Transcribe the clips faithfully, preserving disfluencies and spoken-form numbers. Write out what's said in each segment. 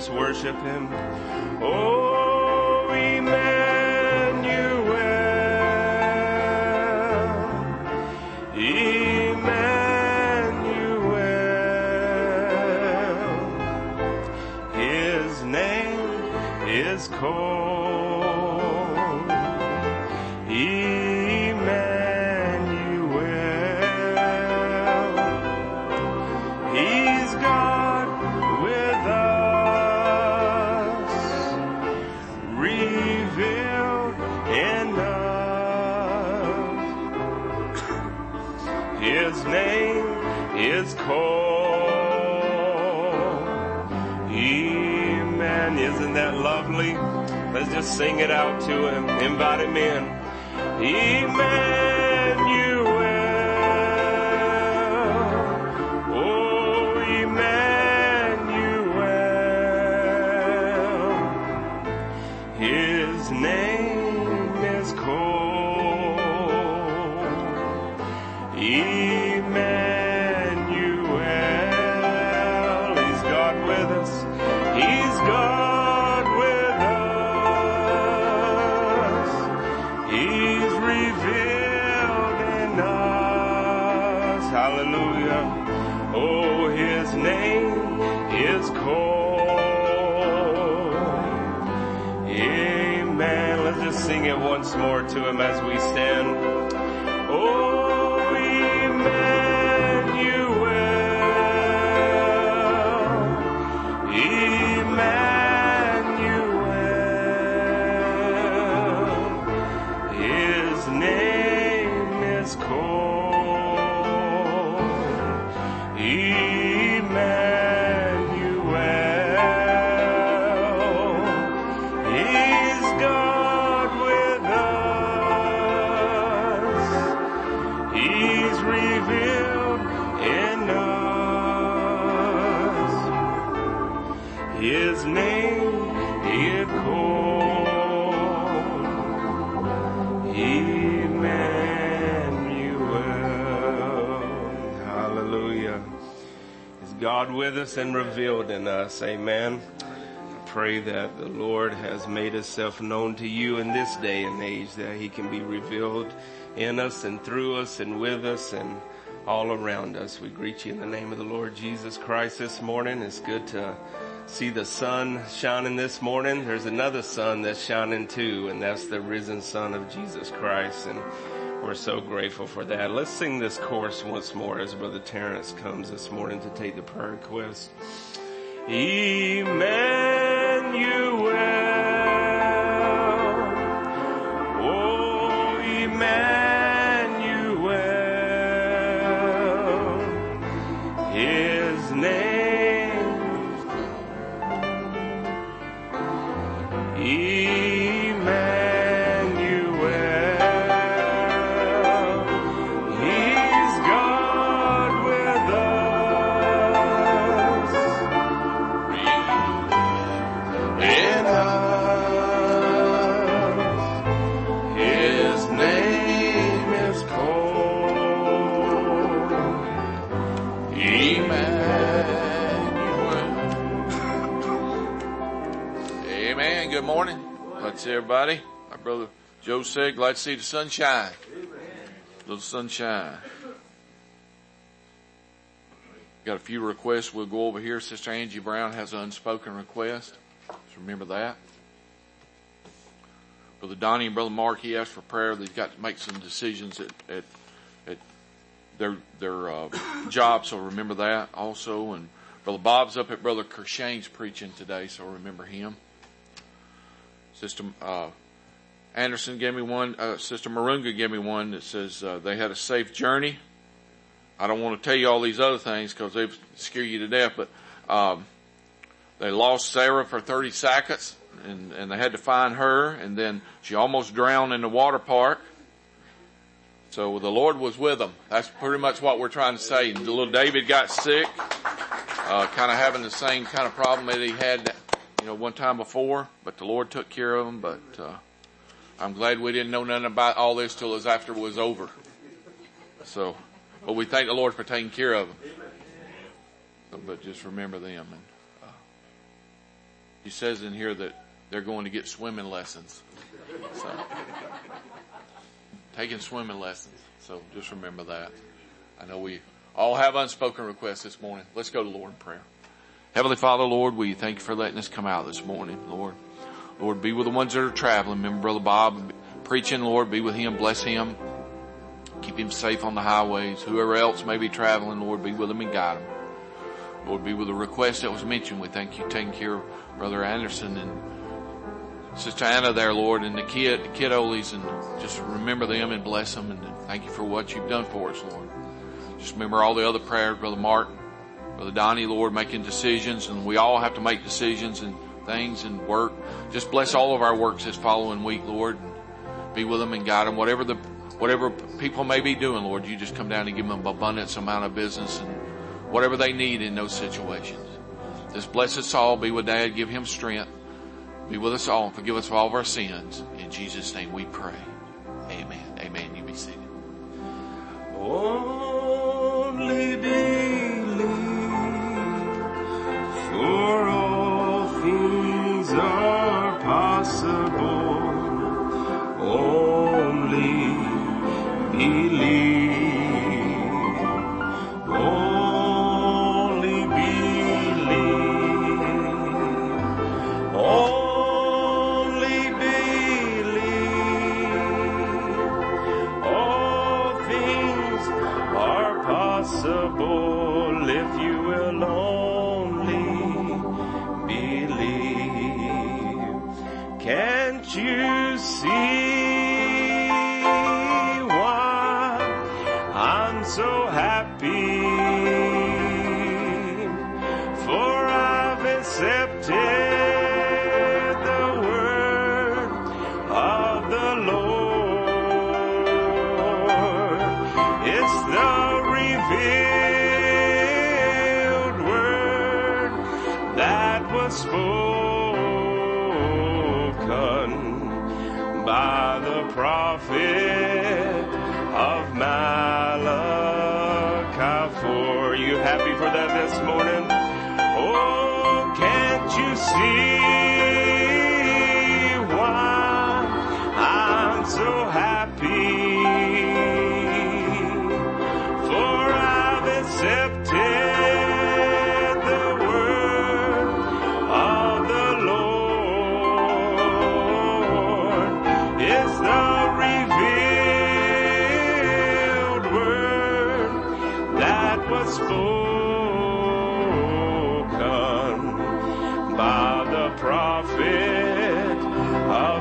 just worship him. Oh, Emmanuel, Emmanuel, his name is called Emmanuel. He's God with us, revealed in us. His name is called Emmanuel. Isn't that lovely? Let's just sing it out to him. Invite him in. Emmanuel. Oh, Emmanuel. His name is called Emmanuel. He's God with us. He's God with us. He's revealed in us. Hallelujah. Oh, his name is called Amen. Let's just sing it once more to him as we stand. Oh, Emmanuel, Emmanuel, his name is called Emmanuel. He's God with us. He's revealed in us. His name is called Emmanuel. Hallelujah. Is God with us and revealed in us? Amen. I pray that the Lord has made himself known to you in this day and age, that he can be revealed in us and through us and with us and all around us. We greet you in the name of the Lord Jesus Christ this morning. It's good to see the sun shining this morning. There's another sun that's shining too, and that's the risen Son of Jesus Christ, and we're so grateful for that. Let's sing this chorus once more as Brother Terrence comes this morning to take the prayer request. Emmanuel, oh Emmanuel, his name Emmanuel. He's God with us, in us. His name is called Emmanuel. Amen. Good morning. Glad to see everybody. My brother Joe said, glad to see the sunshine. Little sunshine. Got a few requests we'll go over here. Sister Angie Brown has an unspoken request. Just remember that. Brother Donnie and Brother Mark, he asked for prayer. They've got to make some decisions at, at, at their, their, uh, job. So remember that also. And Brother Bob's up at Brother Kershane's preaching today. So remember him. Sister, uh, Anderson gave me one, uh, Sister Marunga gave me one that says, uh, they had a safe journey. I don't want to tell you all these other things because they scare you to death, but, um, they lost Sarah for thirty seconds and, and they had to find her, and then she almost drowned in the water park. So the Lord was with them. That's pretty much what we're trying to say. The little David got sick, uh, kind of having the same kind of problem that he had, you know, one time before, but the Lord took care of him. But, uh, I'm glad we didn't know nothing about all this till it was after it was over. So, but we thank the Lord for taking care of them. So, but just remember them. And, uh, He says in here that they're going to get swimming lessons. So, taking swimming lessons. So just remember that. I know we all have unspoken requests this morning. Let's go to the Lord in prayer. Heavenly Father, Lord, we thank you for letting us come out this morning, Lord. Lord, be with the ones that are traveling. Remember Brother Bob preaching, Lord, be with him, bless him. Keep him safe on the highways. Whoever else may be traveling, Lord, be with them and guide them. Lord, be with the request that was mentioned. We thank you taking care of Brother Anderson and Sister Anna there, Lord, and the kid, the kidolies, and just remember them and bless them. And thank you for what you've done for us, Lord. Just remember all the other prayers, Brother Mark, Brother Donnie, Lord, making decisions, and we all have to make decisions and things and work. Just bless all of our works this following week, Lord, and be with them and guide them. Whatever the Whatever people may be doing, Lord, you just come down and give them an abundance amount of business and whatever they need in those situations. Just bless us all. Be with Dad. Give him strength. Be with us all. Forgive us for all of our sins. In Jesus' name we pray. Amen. Amen. You be seated. Only believe, for all things are possible. Only believe, only believe, only believe. All things are possible if you will only believe. Can't you see so happy? For I've accepted the word of the Lord. It's the revealed word that was spoken by the prophet of Malachi. For you happy for that this morning? Oh, can't you see why I'm so happy? For I've accepted the word of the Lord. It's the spoken by the prophet of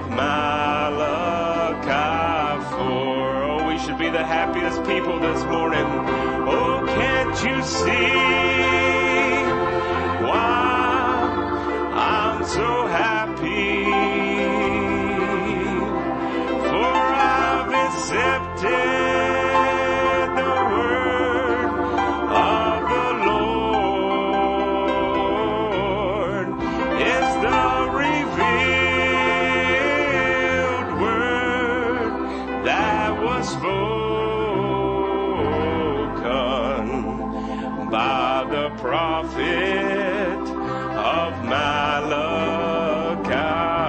Malachi. For oh, we should be the happiest people this morning. Oh, can't you see why I'm so happy? For I've accepted by the prophet of Malachi.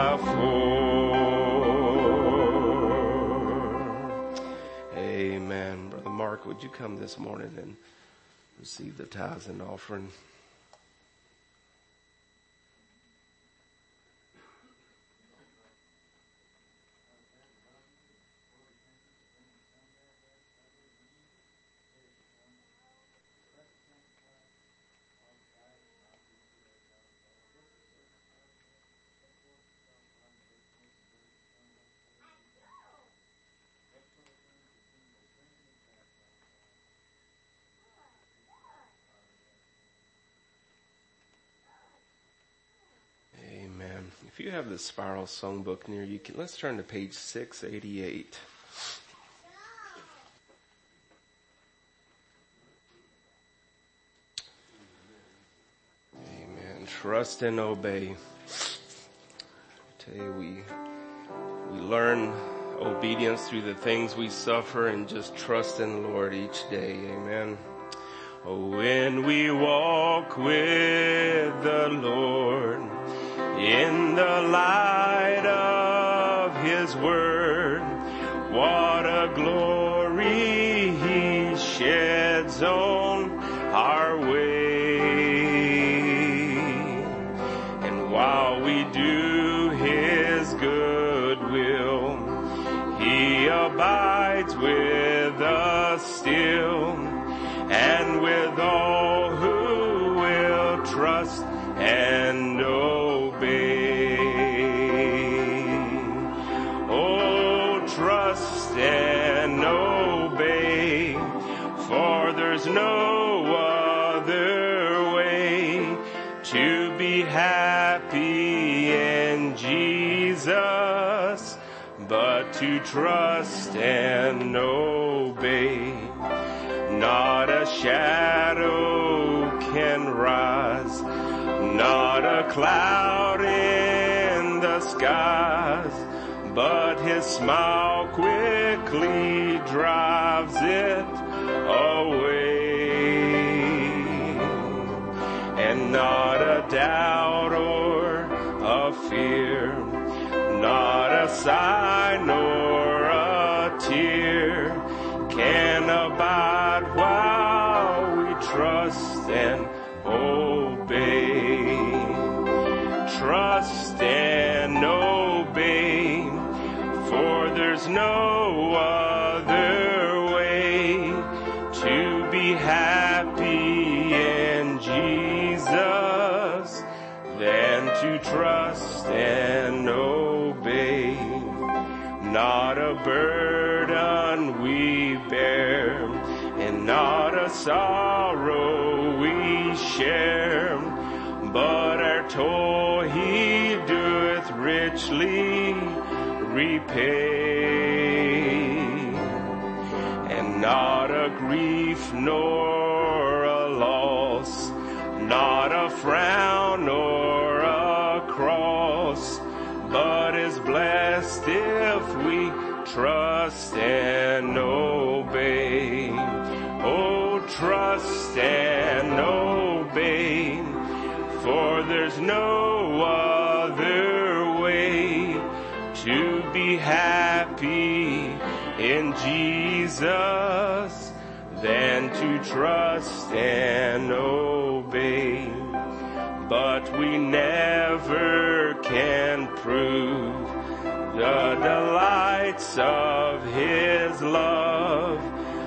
Amen. Brother Mark, would you come this morning and receive the tithes and offering? If you have the Spiral Songbook near you, can, let's turn to page six eighty-eight. Amen. Trust and obey. I tell you, we we learn obedience through the things we suffer and just trust in the Lord each day. Amen. Oh, when we walk with the Lord, in the light of His word. What a glory He sheds on our way. And while we do His good will, He abides with us still, and with all who will trust and obey. Oh, trust and obey, for there's no other way to be happy in Jesus but to trust and obey. Not a shadow can rise, not a cloud in the skies, but His smile quickly drives it away. And not a doubt or a fear, not a sigh nor a tear can abide while we trust and obey. Trust and obey, for there's no other way to be happy in Jesus than to trust and obey. Not a burden we bear, and not a sorrow we share, but our toil He doeth richly repay. And not a grief nor a loss, not a frown nor a cross, but is blessed if we trust and obey. Oh, trust and obey, for there's no other way to be happy in Jesus than to trust and obey. But we never can prove the delights of His love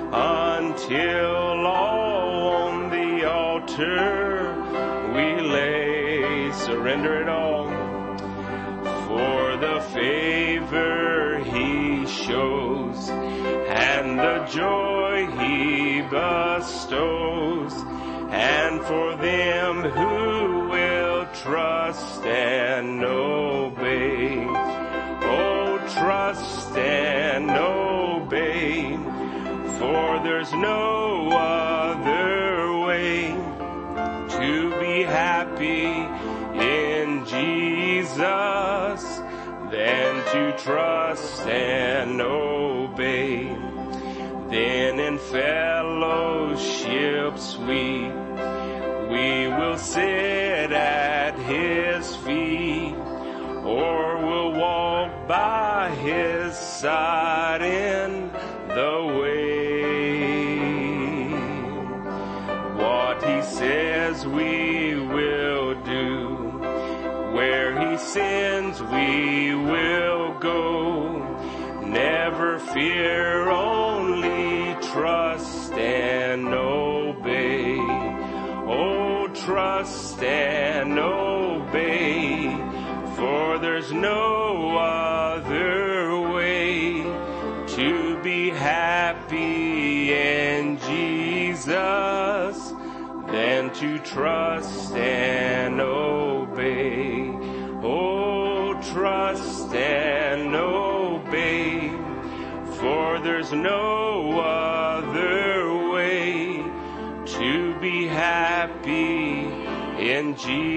until all on the altar we lay, surrender it all. For the favor He shows and the joy He bestows, and for them who will trust and obey. Oh, trust and obey, for there's no other way to be happy in Jesus than to trust and obey. Then in fellowship sweet we will sit at His feet, or we'll walk by His side in the way. What He says we will do, where He sends we will go. Never fear, only trust and obey. Oh, trust and obey, for there's no other way to be happy in Jesus than to trust and obey. Oh, trust and obey, for there's no other way to be happy in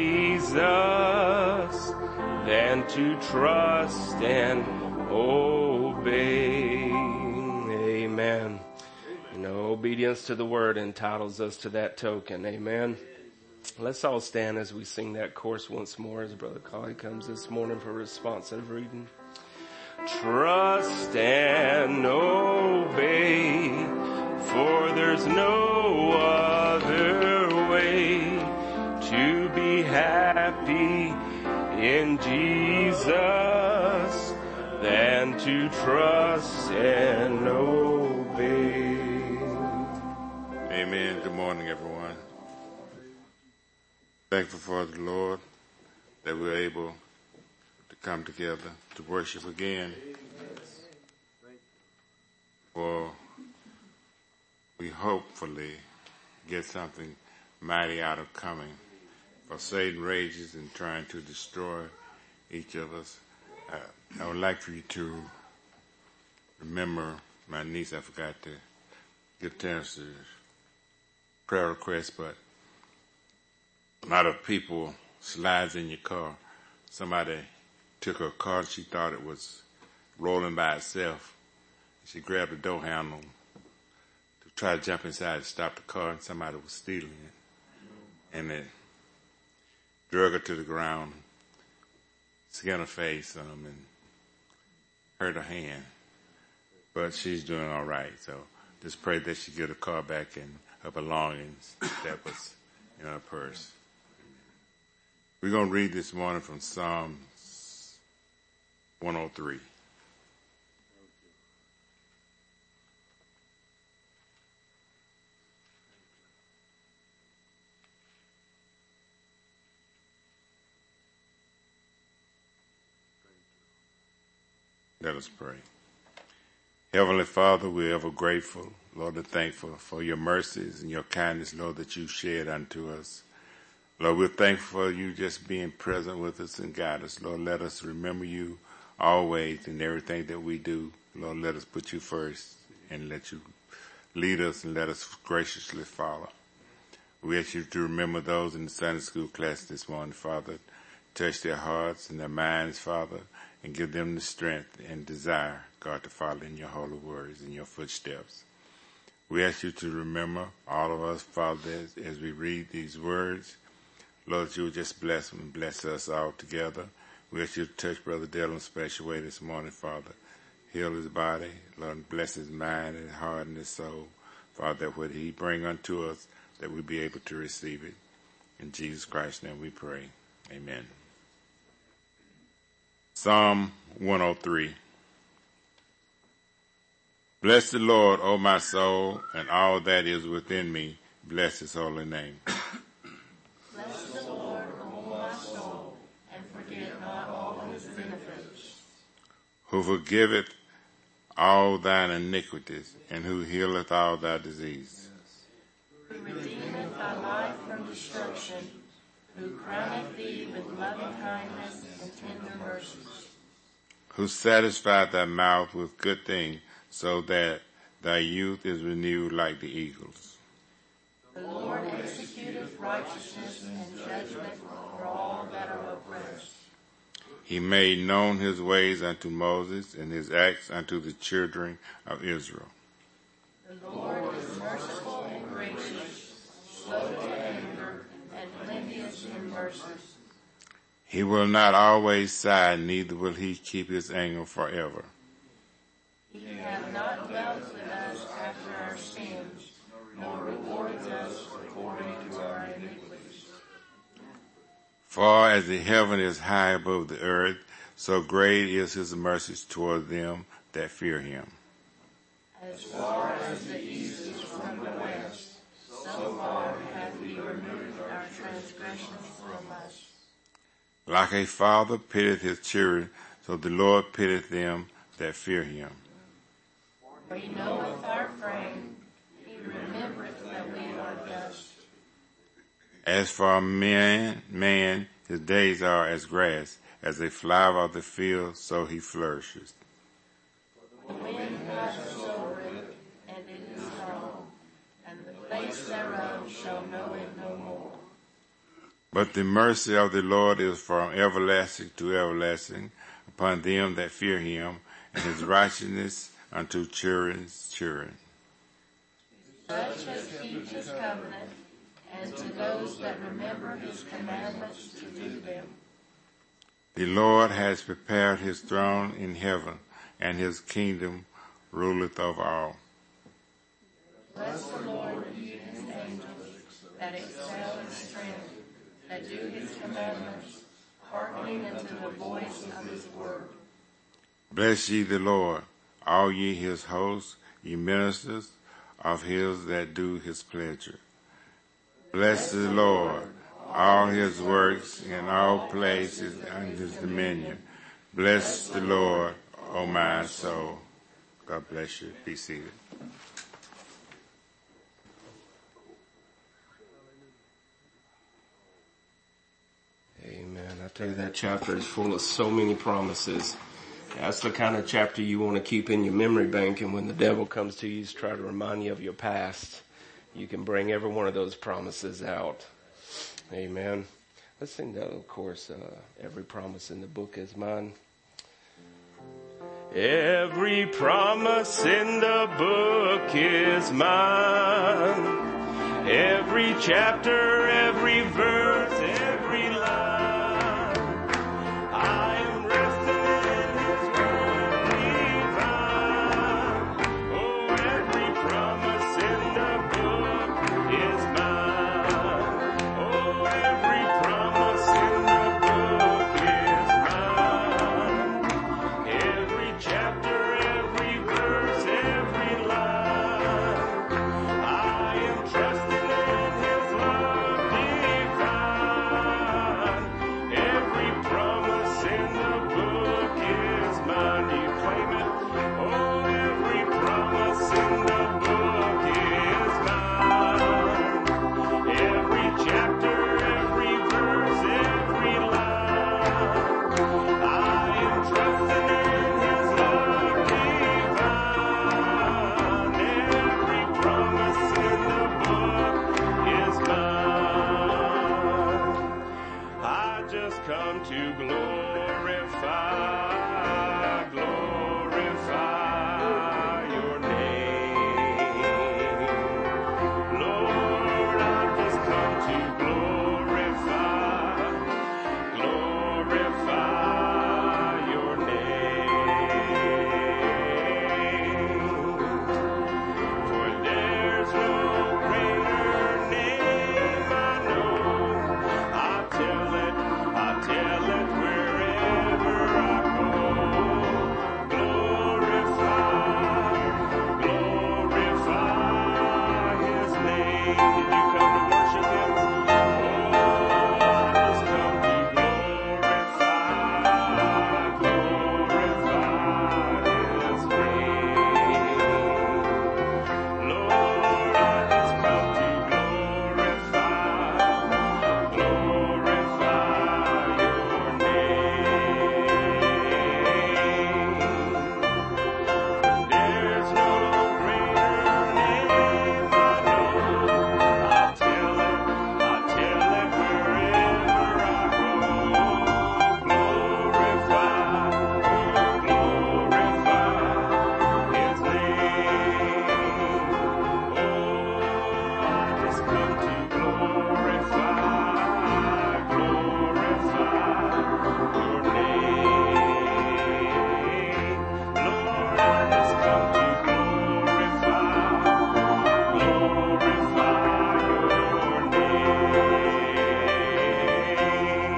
Jesus than to trust and obey. Amen. You know, obedience to the word entitles us to that token. Amen. Let's all stand as we sing that chorus once more as Brother Collie comes this morning for responsive reading. Trust and obey, for there's no other way to be happy in Jesus than to trust and obey. Amen. Good morning, everyone. Thankful for the Lord that we're able to come together to worship again. For we hopefully get something mighty out of coming. For Satan rages and trying to destroy each of us. Uh, I would like for you to remember my niece. I forgot to give chance to prayer request, but a lot of people slides in your car. Somebody took her car and she thought it was rolling by itself. She grabbed the door handle to try to jump inside and stop the car, and somebody was stealing it. And they drug her to the ground, skinned her face um, and hurt her hand. But she's doing all right. So just pray that she get her car back and her belongings that was in her purse. We're going to read this morning from Psalms one oh three. Let us pray. Heavenly Father, we're ever grateful, Lord, and thankful for your mercies and your kindness, Lord, that you shed unto us. Lord, we're thankful for you just being present with us and guide us. Lord, let us remember you always in everything that we do. Lord, let us put you first and let you lead us and let us graciously follow. We ask you to remember those in the Sunday school class this morning, Father. Touch their hearts and their minds, Father, and give them the strength and desire, God, to follow in your holy words and your footsteps. We ask you to remember all of us, Father, as, as we read these words. Lord, that you would just bless them and bless us all together. We ask you to touch Brother Dale in a special way this morning, Father. Heal his body, Lord, bless his mind and heart and his soul. Father, that what he bring unto us, that we be able to receive it. In Jesus Christ's name we pray. Amen. Psalm one oh three. Bless the Lord, O my soul, and all that is within me. Bless his holy name. Bless the Lord, O my soul, and forget not all his benefits. Who forgiveth all thine iniquities, and who healeth all thy disease. Who redeemeth thy life from destruction, who crowneth thee with loving kindness and tender mercies. Who satisfied thy mouth with good things, so that thy youth is renewed like the eagles. The Lord executeth righteousness and judgment for all that are oppressed. He made known his ways unto Moses, and his acts unto the children of Israel. The Lord is merciful and gracious, slow to anger, and plenteous in mercies. He will not always sigh, neither will he keep his anger forever. He hath not dealt with us after our sins, nor rewards us according to our iniquities. For as the heaven is high above the earth, so great is his mercy toward them that fear him. As far as the east is from the west, so far hath he removed our transgressions from us. Like a father pitieth his children, so the Lord pitieth them that fear him. For he knoweth our frame, he remembereth that we are dust. As for man, man, his days are as grass, as a flower of the field, so he flourishes. The wind passes over it, and it is gone, and the place thereof shall know it no more. But the mercy of the Lord is from everlasting to everlasting upon them that fear him, and his righteousness unto children's children. Such as keep his covenant, and to those that remember his commandments to do them. The Lord has prepared his throne in heaven, and his kingdom ruleth over all. Bless the Lord, ye his angels, that excel in strength, that do his commandments, hearkening unto the voice of his word. Bless ye the Lord, all ye his hosts, ye ministers of his that do his pleasure. Bless the Lord, all his works in all places under his dominion. Bless the Lord, O my soul. God bless you. Be seated. Amen. I tell you, that chapter is full of so many promises. That's the kind of chapter you want to keep in your memory bank, and when the devil comes to you to try to remind you of your past, you can bring every one of those promises out. Amen. Let's sing that, of course. Uh, every promise in the book is mine. Every promise in the book is mine. Every chapter, every verse, every line. I am resting in his word divine. Oh, every promise in the book is mine. Oh, every promise in the book is mine. Every chapter, every verse, every line. I am trusting in his love divine. Every promise in the book is mine. Do you claim it? Oh, every promise in the book is mine. Every chapter, every verse, every line. I am trusting in his love divine. Every promise in the book is mine. I just come to glorify, glorify your name. Lord, I just come to glorify, glorify your name. For there's no greater name I know. I tell it, I tell it wherever I go. Glorify, glorify his name. Did you come to worship him? Oh, I just come to glorify, glorify his name. Lord, I just come to glorify, glorify your name. There's no greater name I know. I tell it, I tell it wherever I go. Glorify, glorify his name. Oh, I just come to glorify, glorify your name. Lord, I just come to glorify, glorify your name.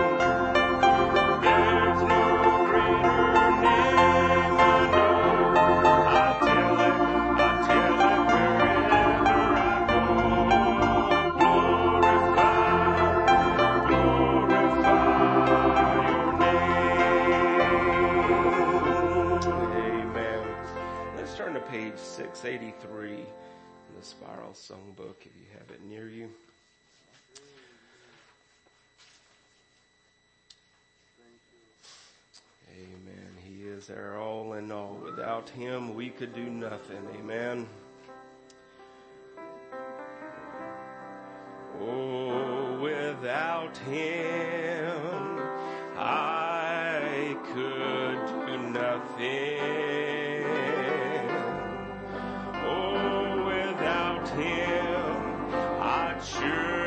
There's no greater name I know. I tell it, I tell it wherever I go. Glorify, glorify your name. Amen. Let's turn to page six eighty-three in the Spiral Songbook if you have it near you. Amen. He is our all in all. Without him, we could do nothing. Amen. Oh, without him, I could do nothing. Oh, without him, I'd sure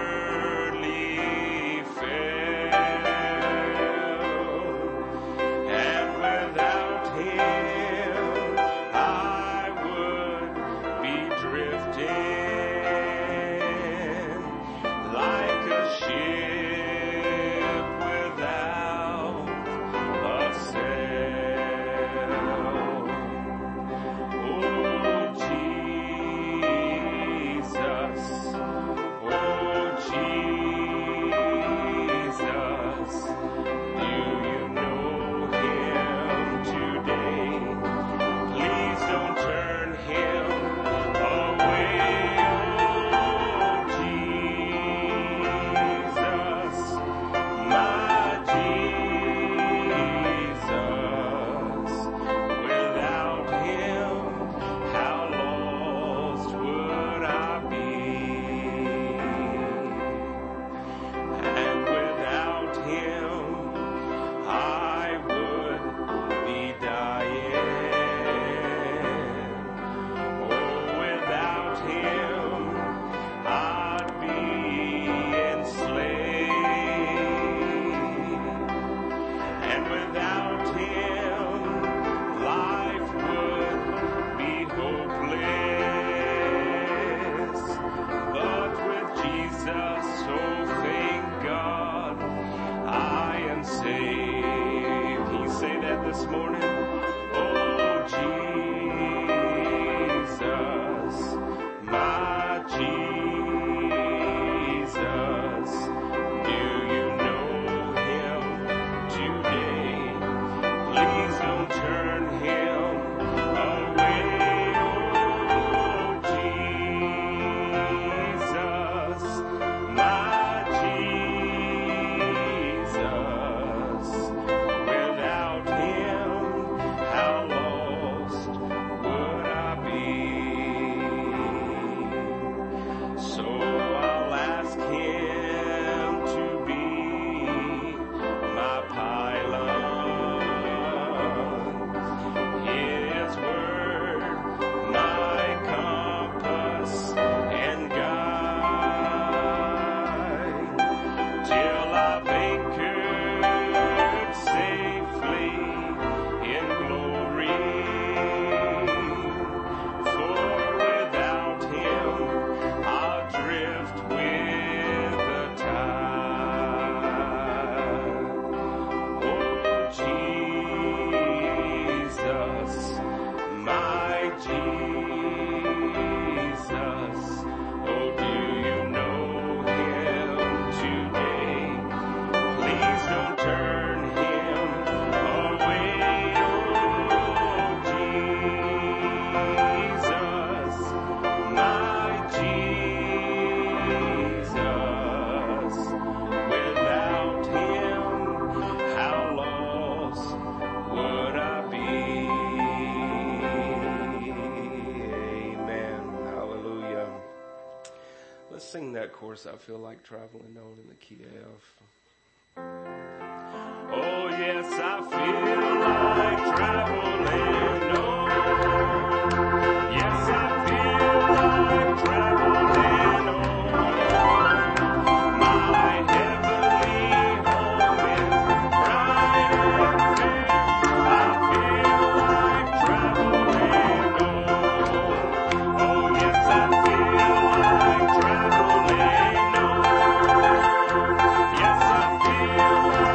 this morning? Oh, Jesus, my Jesus. Do you know him today? Please don't turn him away. Oh, Jesus, my Jesus. Without him, how lost would I be? So I'll ask him to be my pylon, his word my compass and guide, till I've anchored safely in glory. For without him I'll drift with the tide. Oh, Jesus, my Jesus. Oh, do you know him today? Please don't turn him away. Oh, Jesus, my Jesus. Without him, how lost would I be? Amen. Hallelujah. Let's sing that chorus, I Feel Like Traveling On, in the key F. Oh, yes, I feel like traveling on. Yes, I feel like traveling on. My heavenly home is bright and fair. I feel like traveling on. Oh, yes, I feel like traveling on. Yes, I feel like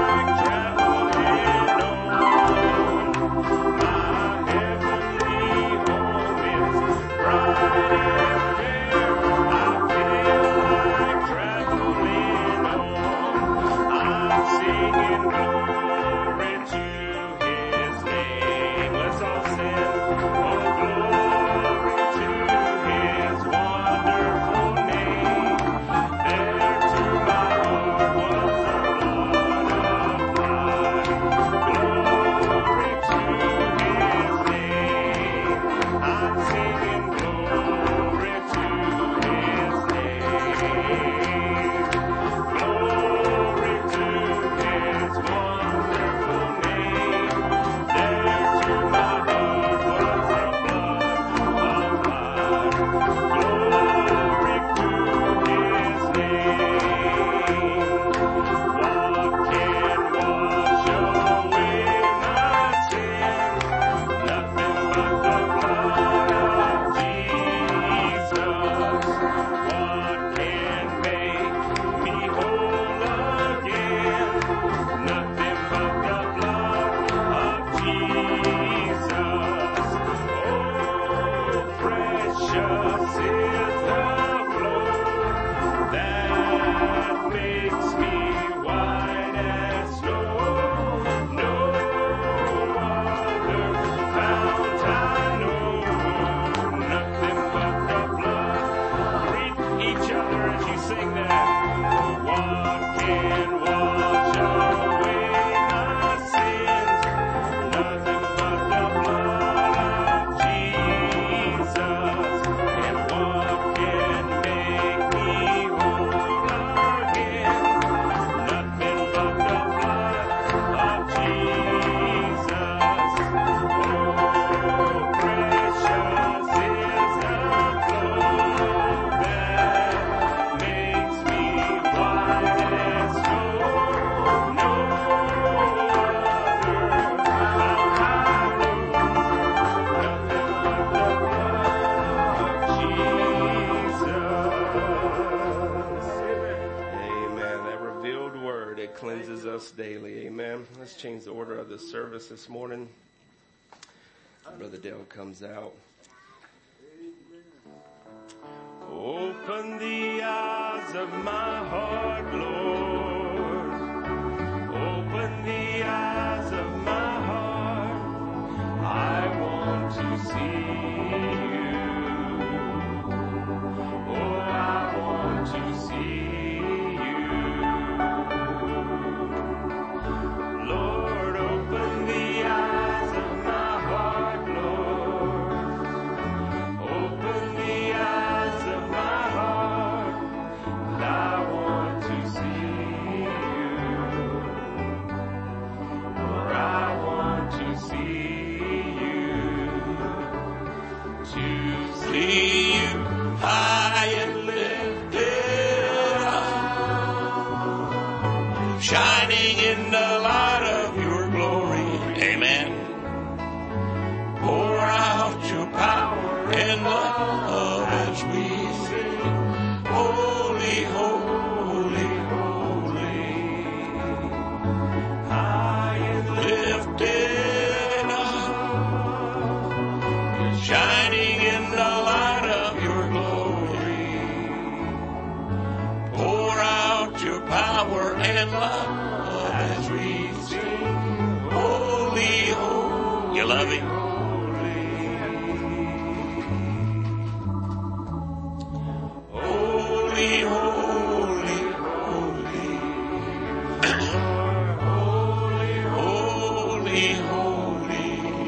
word. It cleanses us daily. Amen. Let's change the order of the service this morning. Brother Dale comes out. Open the eyes of my heart, Lord. Open the eyes of my heart. I want to see you. Oh, I want to see you. Lord, open the eyes of my heart, Lord. Open the eyes of my heart. And I want to see you. For I want to see you. To see you high and lifted up, shining in the light of your glory. Amen. Pour out your power and love as we sing, holy, holy, holy, high and lifted up, shining in the light of your glory. Pour out your power and love as we sing, holy, holy. You love him? Holy, holy, holy. Holy, holy, holy.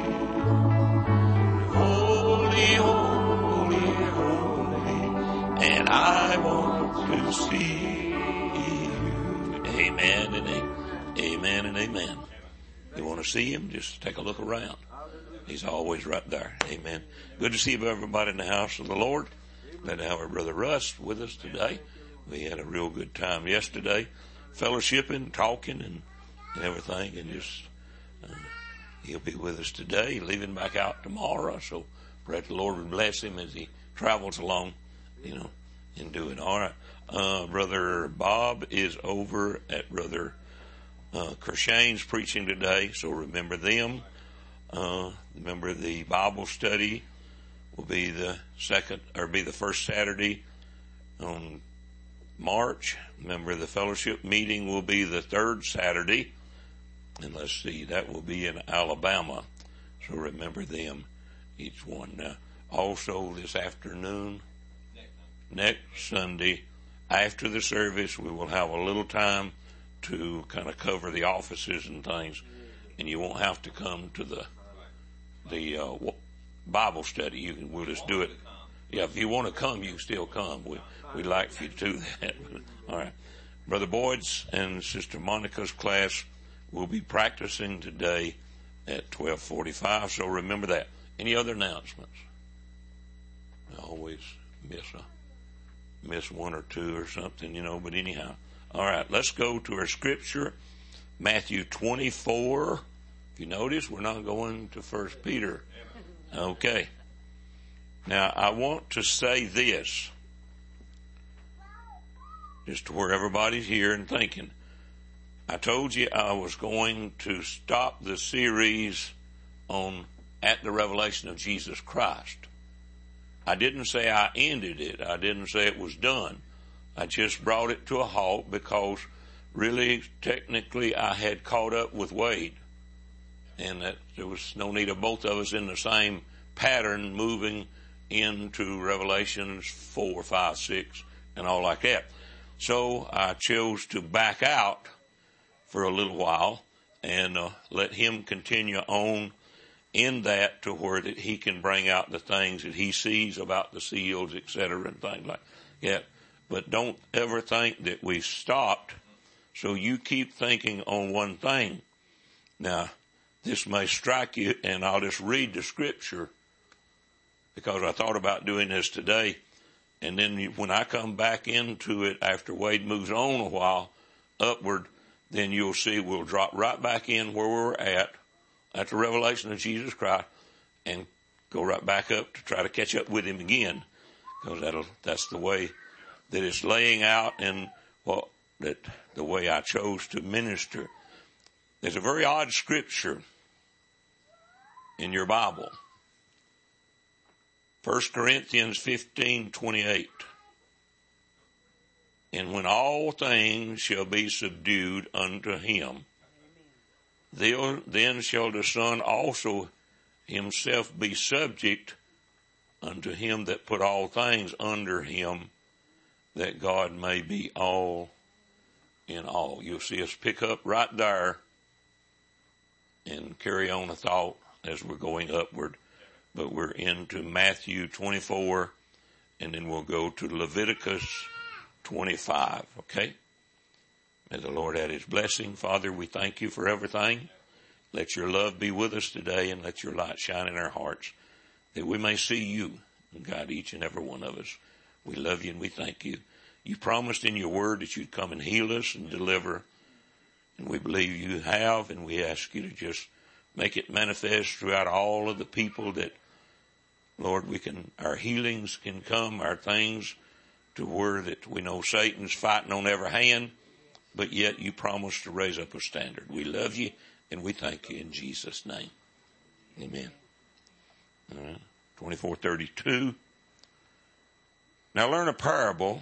Holy, holy, holy. And I want to see you. Amen and amen. Amen and amen. You want to see him? Just take a look around. He's always right there. Amen. Good to see everybody in the house of the Lord. Glad to have our brother Russ with us today. We had a real good time yesterday, fellowshipping, talking, and, and everything. And just uh, he'll be with us today, leaving back out tomorrow. So pray that the Lord would bless him as he travels along, you know, and do it. All right. Uh, Brother Bob is over at Brother uh, Kershane's preaching today. So remember them. Uh, remember the Bible study will be the second, or be the first Saturday on March. Remember the fellowship meeting will be the third Saturday. And let's see, that will be in Alabama. So remember them, each one. Uh, also this afternoon, next Sunday, after the service, we will have a little time to kind of cover the offices and things. And you won't have to come to the, the, uh, Bible study. You can, we'll just do it. Yeah, if you want to come, you can still come. We, we'd like for you to do that. All right. Brother Boyd's and Sister Monica's class will be practicing today at twelve forty-five. So remember that. Any other announcements? I always miss a, miss one or two or something, you know, but anyhow. All right. Let's go to our scripture. Matthew twenty-four. If you notice, we're not going to First Peter. Okay. Now, I want to say this, just to where everybody's here and thinking. I told you I was going to stop the series on At the Revelation of Jesus Christ. I didn't say I ended it. I didn't say it was done. I just brought it to a halt because really, technically, I had caught up with Wade. And that there was no need of both of us in the same pattern moving into Revelations four, five, six, and all like that. So I chose to back out for a little while and uh, let him continue on in that to where that he can bring out the things that he sees about the seals, et cetera, and things like that. But don't ever think that we've stopped. So you keep thinking on one thing. Now, this may strike you, and I'll just read the scripture because I thought about doing this today. And then when I come back into it after Wade moves on a while upward, then you'll see we'll drop right back in where we're at, at the revelation of Jesus Christ, and go right back up to try to catch up with him again, because that'll, that's the way that it's laying out. And well, that the way I chose to minister. There's a very odd scripture in your Bible. First Corinthians fifteen twenty-eight. And when all things shall be subdued unto him, then shall the Son also himself be subject unto him that put all things under him, that God may be all in all. You'll see us pick up right there and carry on a thought as we're going upward. But we're into Matthew twenty-four, and then we'll go to Leviticus twenty-five, okay? May the Lord add his blessing. Father, we thank you for everything. Let your love be with us today, and let your light shine in our hearts, that we may see you and guide each and every one of us. We love you and we thank you. You promised in your word that you'd come and heal us and deliver, and we believe you have, and we ask you to just make it manifest throughout all of the people that, Lord, we can, our healings can come, our things, to where that we know Satan's fighting on every hand, but yet you promised to raise up a standard. We love you and we thank you in Jesus' name. Amen. All right. twenty-four thirty-two. Now learn a parable.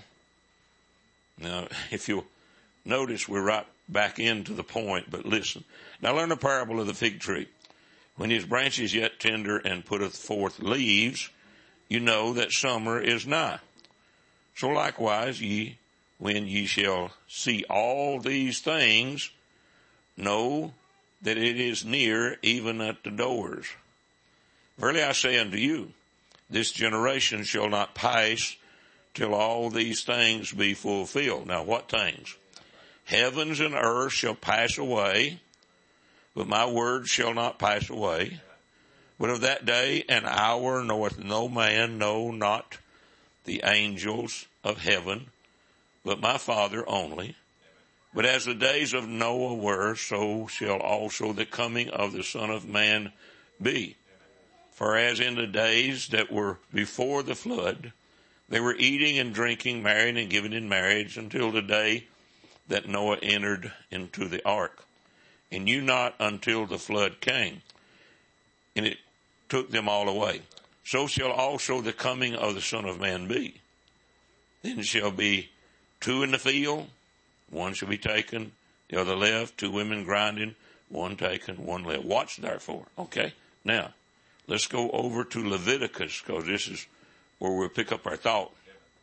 Now, if you'll notice, we're right back into the point, but listen. Now learn a parable of the fig tree. When his branch is yet tender and putteth forth leaves, you know that summer is nigh. So likewise, ye, when ye shall see all these things, know that it is near, even at the doors. Verily I say unto you, this generation shall not pass till all these things be fulfilled. Now what things? Heavens and earth shall pass away, but my word shall not pass away. But of that day and hour knoweth no man, no, not the angels of heaven, but my Father only. But as the days of Noah were, so shall also the coming of the Son of Man be. For as in the days that were before the flood, they were eating and drinking, marrying and giving in marriage, until the day that Noah entered into the ark, and knew not until the flood came, and it took them all away. So shall also the coming of the Son of Man be. Then shall be two in the field, one shall be taken, the other left, two women grinding, one taken, one left. Watch therefore, okay? Now, let's go over to Leviticus, because this is where we'll pick up our thought.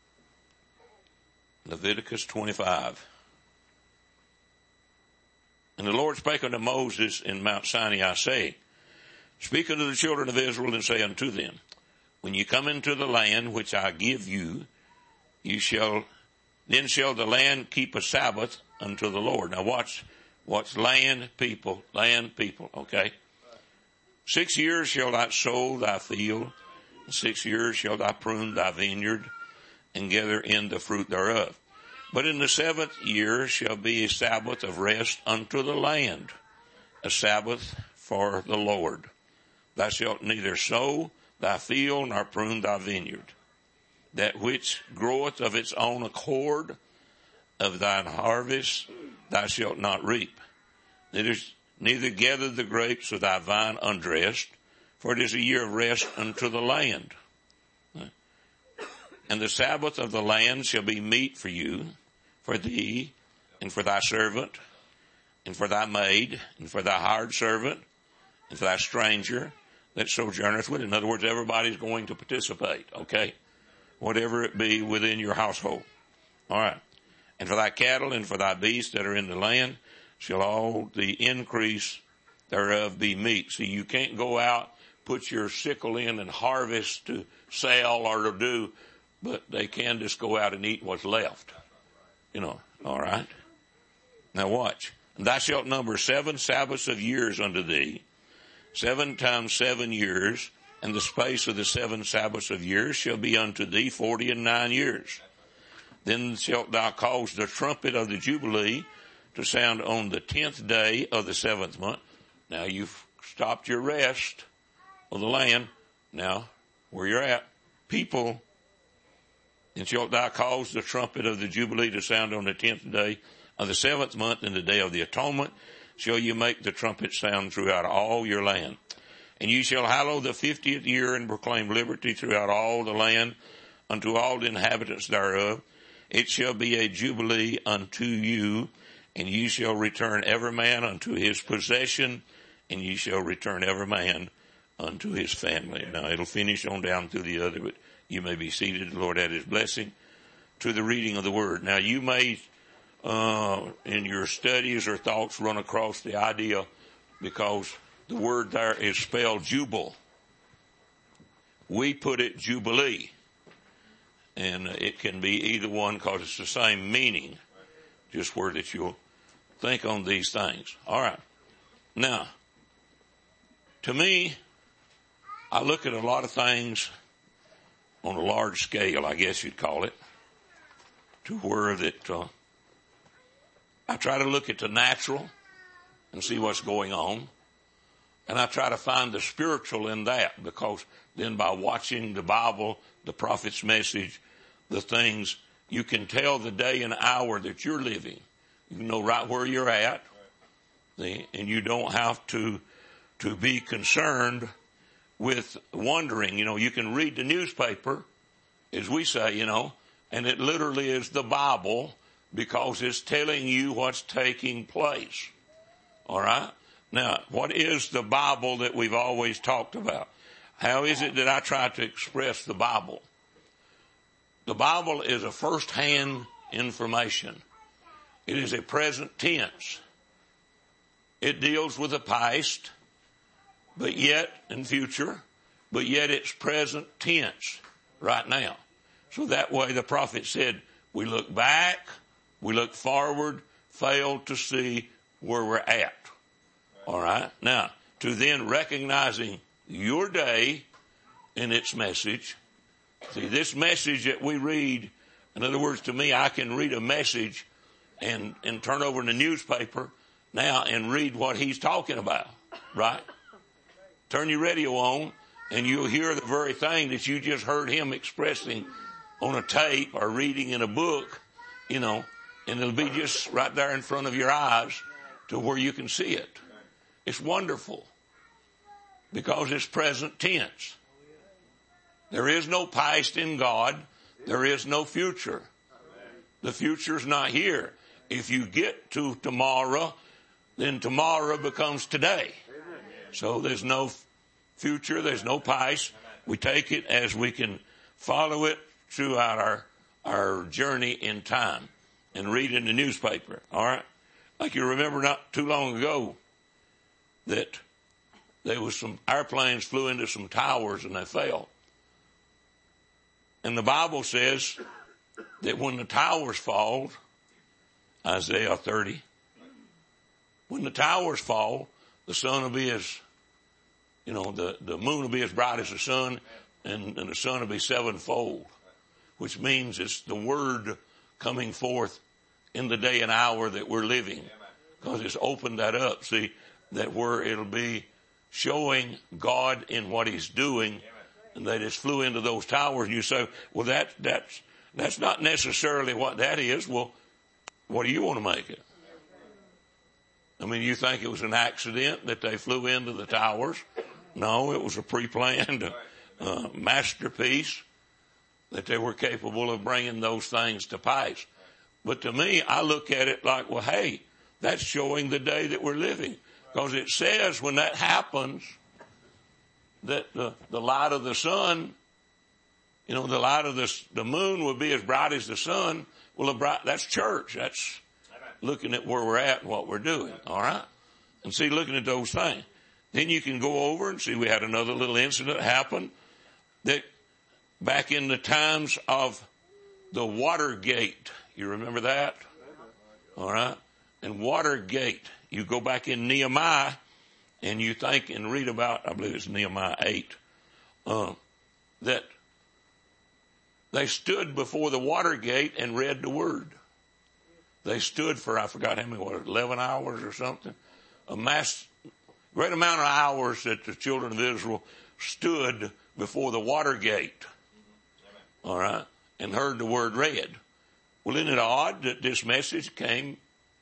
Leviticus twenty-five. And the Lord spake unto Moses in Mount Sinai, saying, Speak unto the children of Israel, and say unto them, When you come into the land which I give you, you shall, then shall the land keep a Sabbath unto the Lord. Now watch, watch land, people, land, people, okay? Six years shall thou sow thy field, and six years shall thou prune thy vineyard, and gather in the fruit thereof. But in the seventh year shall be a Sabbath of rest unto the land, a Sabbath for the Lord. Thou shalt neither sow thy field nor prune thy vineyard. That which groweth of its own accord of thine harvest thou shalt not reap. Neither, neither gather the grapes of thy vine undressed, for it is a year of rest unto the land. And the Sabbath of the land shall be meat for you, for thee, and for thy servant, and for thy maid, and for thy hired servant, and for thy stranger that sojourneth with. In other words, everybody's going to participate, okay? Whatever it be within your household. All right. And for thy cattle and for thy beasts that are in the land shall all the increase thereof be meat. See, you can't go out, put your sickle in and harvest to sell or to do, but they can just go out and eat what's left. You know, all right. Now watch. And thou shalt number seven Sabbaths of years unto thee, seven times seven years, and the space of the seven Sabbaths of years shall be unto thee forty and nine years. Then shalt thou cause the trumpet of the Jubilee to sound on the tenth day of the seventh month. Now you've stopped your rest of the land. Now, where you're at, people, and shalt thou cause the trumpet of the Jubilee to sound on the tenth day of the seventh month in the day of the atonement shall you make the trumpet sound throughout all your land. And you shall hallow the fiftieth year and proclaim liberty throughout all the land unto all the inhabitants thereof. It shall be a jubilee unto you, and you shall return every man unto his possession, and you shall return every man unto his family. Now it'll finish on down through the other, but you may be seated. The Lord add his blessing to the reading of the word. Now you may, uh, in your studies or thoughts run across the idea, because the word there is spelled jubile. We put it jubilee. And it can be either one because it's the same meaning, just where that you'll think on these things. All right. Now, to me, I look at a lot of things on a large scale, I guess you'd call it, to where that uh, I try to look at the natural and see what's going on. And I try to find the spiritual in that, because then by watching the Bible, the prophet's message, the things, you can tell the day and hour that you're living. You know right where you're at. See? And you don't have to, to be concerned with wondering. You know, you can read the newspaper, as we say, you know, and it literally is the Bible, because it's telling you what's taking place. All right? Now, what is the Bible that we've always talked about? How is it that I try to express the Bible? The Bible is a first-hand information. It is a present tense. It deals with the past, but yet in future, but yet it's present tense right now. So that way the prophet said, we look back, we look forward, fail to see where we're at. All right. Now, to then recognizing your day in its message. See, this message that we read, in other words, to me, I can read a message and, and turn over in the newspaper now and read what he's talking about, right? Turn your radio on and you'll hear the very thing that you just heard him expressing on a tape or reading in a book, you know, and it'll be just right there in front of your eyes to where you can see it. It's wonderful because it's present tense. There is no past in God. There is no future. The future's not here. If you get to tomorrow, then tomorrow becomes today. So there's no future. There's no past. We take it as we can follow it throughout our, our journey in time and read in the newspaper. All right. Like you remember not too long ago that there was some airplanes flew into some towers and they fell. And the Bible says that when the towers fall, Isaiah thirty, when the towers fall, the sun will be as, you know, the, the moon will be as bright as the sun, and, and the sun will be sevenfold, which means it's the word coming forth in the day and hour that we're living, because it's opened that up. See, that where it'll be showing God in what he's doing, and they just flew into those towers, and you say, well, that, that's, that's not necessarily what that is. Well, what do you want to make it? I mean, you think it was an accident that they flew into the towers? No, it was a pre-planned uh, masterpiece that they were capable of bringing those things to pass. But to me, I look at it like, well, hey, that's showing the day that we're living. Because it says when that happens, that the, the light of the sun, you know, the light of the, the moon will be as bright as the sun. Well, the bright, that's church. That's looking at where we're at and what we're doing. All right. And see, looking at those things. Then you can go over and see we had another little incident happen that back in the times of the Watergate. You remember that? All right. And Watergate, you go back in Nehemiah and you think and read about, I believe it's Nehemiah eight, uh, that they stood before the Watergate and read the word. They stood for, I forgot how many, what, eleven hours or something? A mass, great amount of hours that the children of Israel stood before the Watergate. All right. And heard the word read. Well, isn't it odd that this message came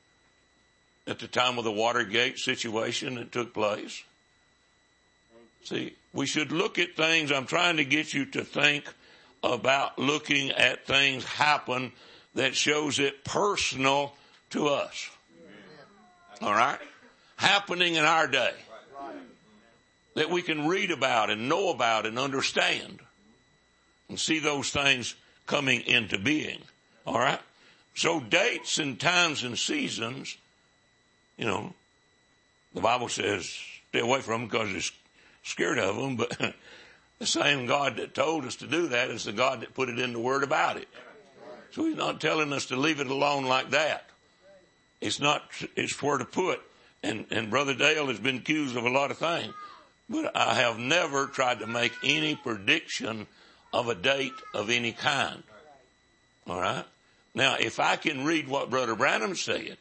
at the time of the Watergate situation that took place. See, we should look at things. I'm trying to get you to think about looking at things happen that shows it personal to us. All right? Happening in our day. That we can read about and know about and understand. And see those things coming into being. All right? So dates and times and seasons, you know, the Bible says stay away from them because it's scared of them, but the same God that told us to do that is the God that put it in the Word about it. So He's not telling us to leave it alone like that. It's not, it's where to put. And, and Brother Dale has been accused of a lot of things, but I have never tried to make any prediction of a date of any kind. All right? Now, if I can read what Brother Branham said,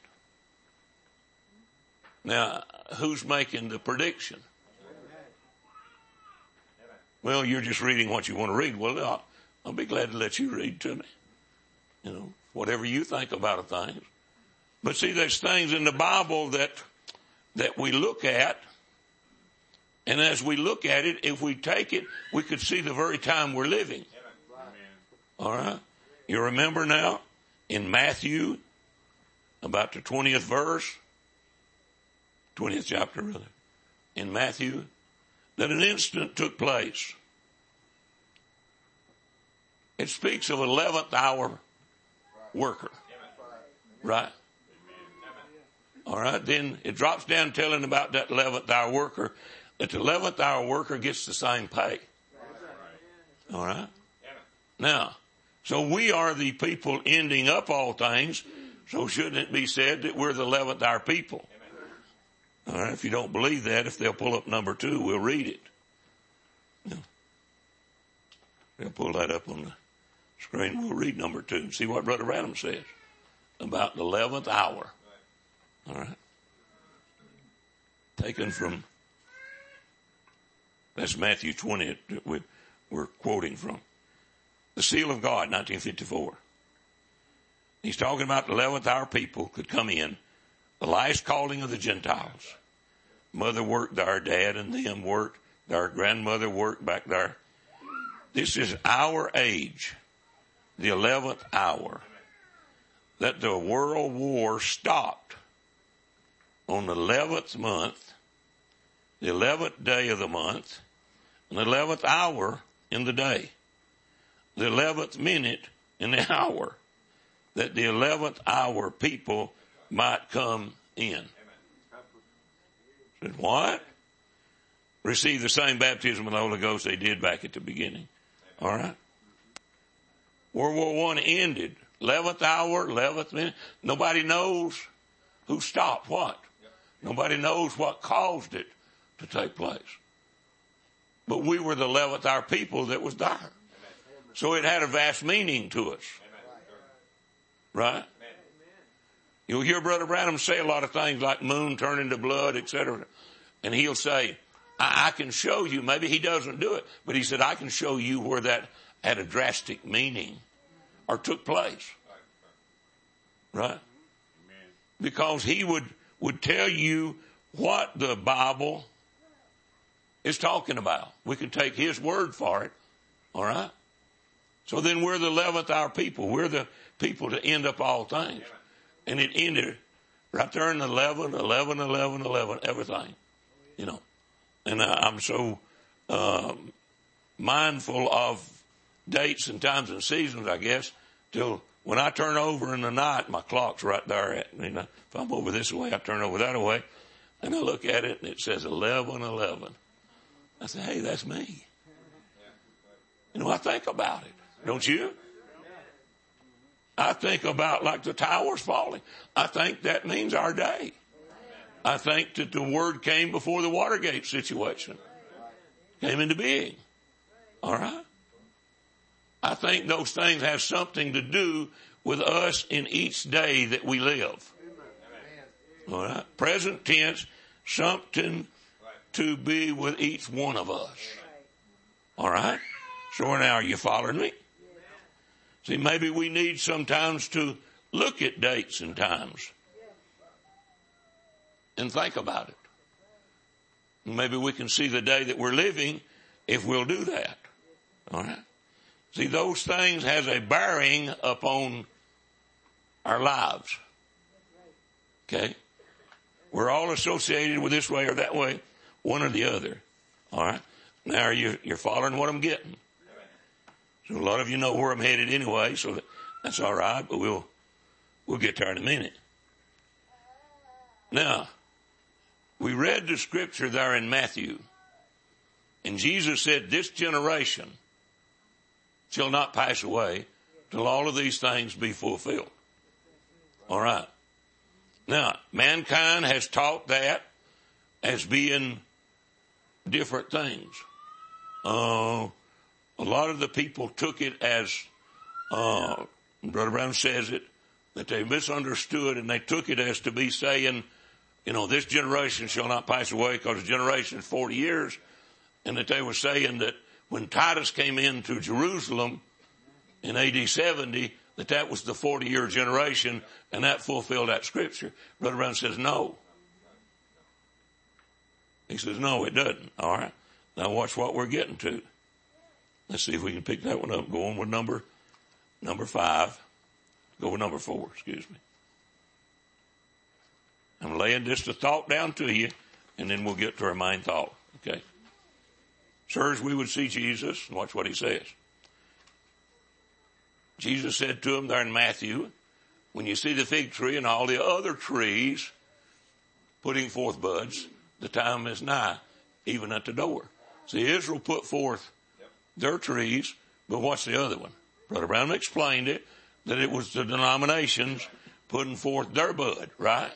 now, who's making the prediction? Well, you're just reading what you want to read. Well, I'll, I'll be glad to let you read to me. You know, whatever you think about a thing. But see, there's things in the Bible that, that we look at. And as we look at it, if we take it, we could see the very time we're living. All right. You remember now in Matthew, about the twentieth verse, twentieth chapter rather, in Matthew, that an instant took place. It speaks of eleventh hour worker. Right? All right. Then it drops down telling about that eleventh hour worker, that the eleventh hour worker gets the same pay. All right. Now, so we are the people ending up all things. So shouldn't it be said that we're the eleventh hour people? All right. If you don't believe that, if they'll pull up number two, we'll read it. Yeah. They'll pull that up on the screen. We'll read number two and see what Brother Branham says about the eleventh hour. All right. Taken from, that's Matthew twenty that we, we're quoting from. The Seal of God, nineteen fifty-four. He's talking about the eleventh hour people could come in. The last calling of the Gentiles. Mother worked there, dad and them worked there, grandmother worked back there. This is our age, the eleventh hour, that the world war stopped on the eleventh month, the eleventh day of the month, and the eleventh hour in the day, the eleventh minute in the hour, that the eleventh hour people might come in. Said what? Receive the same baptism of the Holy Ghost they did back at the beginning. All right. World War One ended. Eleventh hour, eleventh minute. Nobody knows who stopped what. Nobody knows what caused it to take place. But we were the eleventh hour people that was there. So it had a vast meaning to us. Right? You'll hear Brother Branham say a lot of things like moon turning to blood, et cetera. And he'll say, I, I can show you, maybe he doesn't do it, but he said, I can show you where that had a drastic meaning or took place. Right? Because he would, would tell you what the Bible is talking about. We can take his word for it. All right? So then we're the eleventh hour people. We're the people to end up all things. And it ended right there in eleven, eleven, eleven, eleven, everything, you know. And I'm so um, mindful of dates and times and seasons, I guess, till when I turn over in the night, my clock's right there. At, you know, if I'm over this way, I turn over that way, and I look at it, and it says eleven, eleven. I say, hey, that's me. You know, I think about it. Don't you? I think about like the towers falling. I think that means our day. I think that the word came before the Watergate situation came into being. All right? I think those things have something to do with us in each day that we live. All right? Present tense, something to be with each one of us. All right? So now, are you following me? See, maybe we need sometimes to look at dates and times. and think about it. Maybe we can see the day that we're living if we'll do that. All right. See, those things has a bearing upon our lives. Okay. We're all associated with this way or that way, one or the other. All right. Now are you, you're following what I'm getting. So a lot of you know where I'm headed anyway, so that, that's all right, but we'll, we'll get there in a minute. Now, we read the scripture there in Matthew, and Jesus said, this generation shall not pass away till all of these things be fulfilled. All right. Now, mankind has taught that as being different things. Uh, a lot of the people took it as, uh, Brother Brown says it, that they misunderstood, and they took it as to be saying, you know, this generation shall not pass away because the generation is forty years. And that they were saying that when Titus came into Jerusalem in A D seventy, that that was the forty year generation and that fulfilled that scripture. Brother Brown says no. He says no, it doesn't. All right. Now watch what we're getting to. Let's see if we can pick that one up. Go on with number, number five. Go with number four, excuse me. I'm laying just a thought down to you, and then we'll get to our main thought. Okay. Sirs, we would see Jesus. Watch what he says. Jesus said to him there in Matthew, when you see the fig tree and all the other trees putting forth buds, the time is nigh, even at the door. See, Israel put forth their trees, but what's the other one? Brother Brown explained it, that it was the denominations putting forth their bud, right?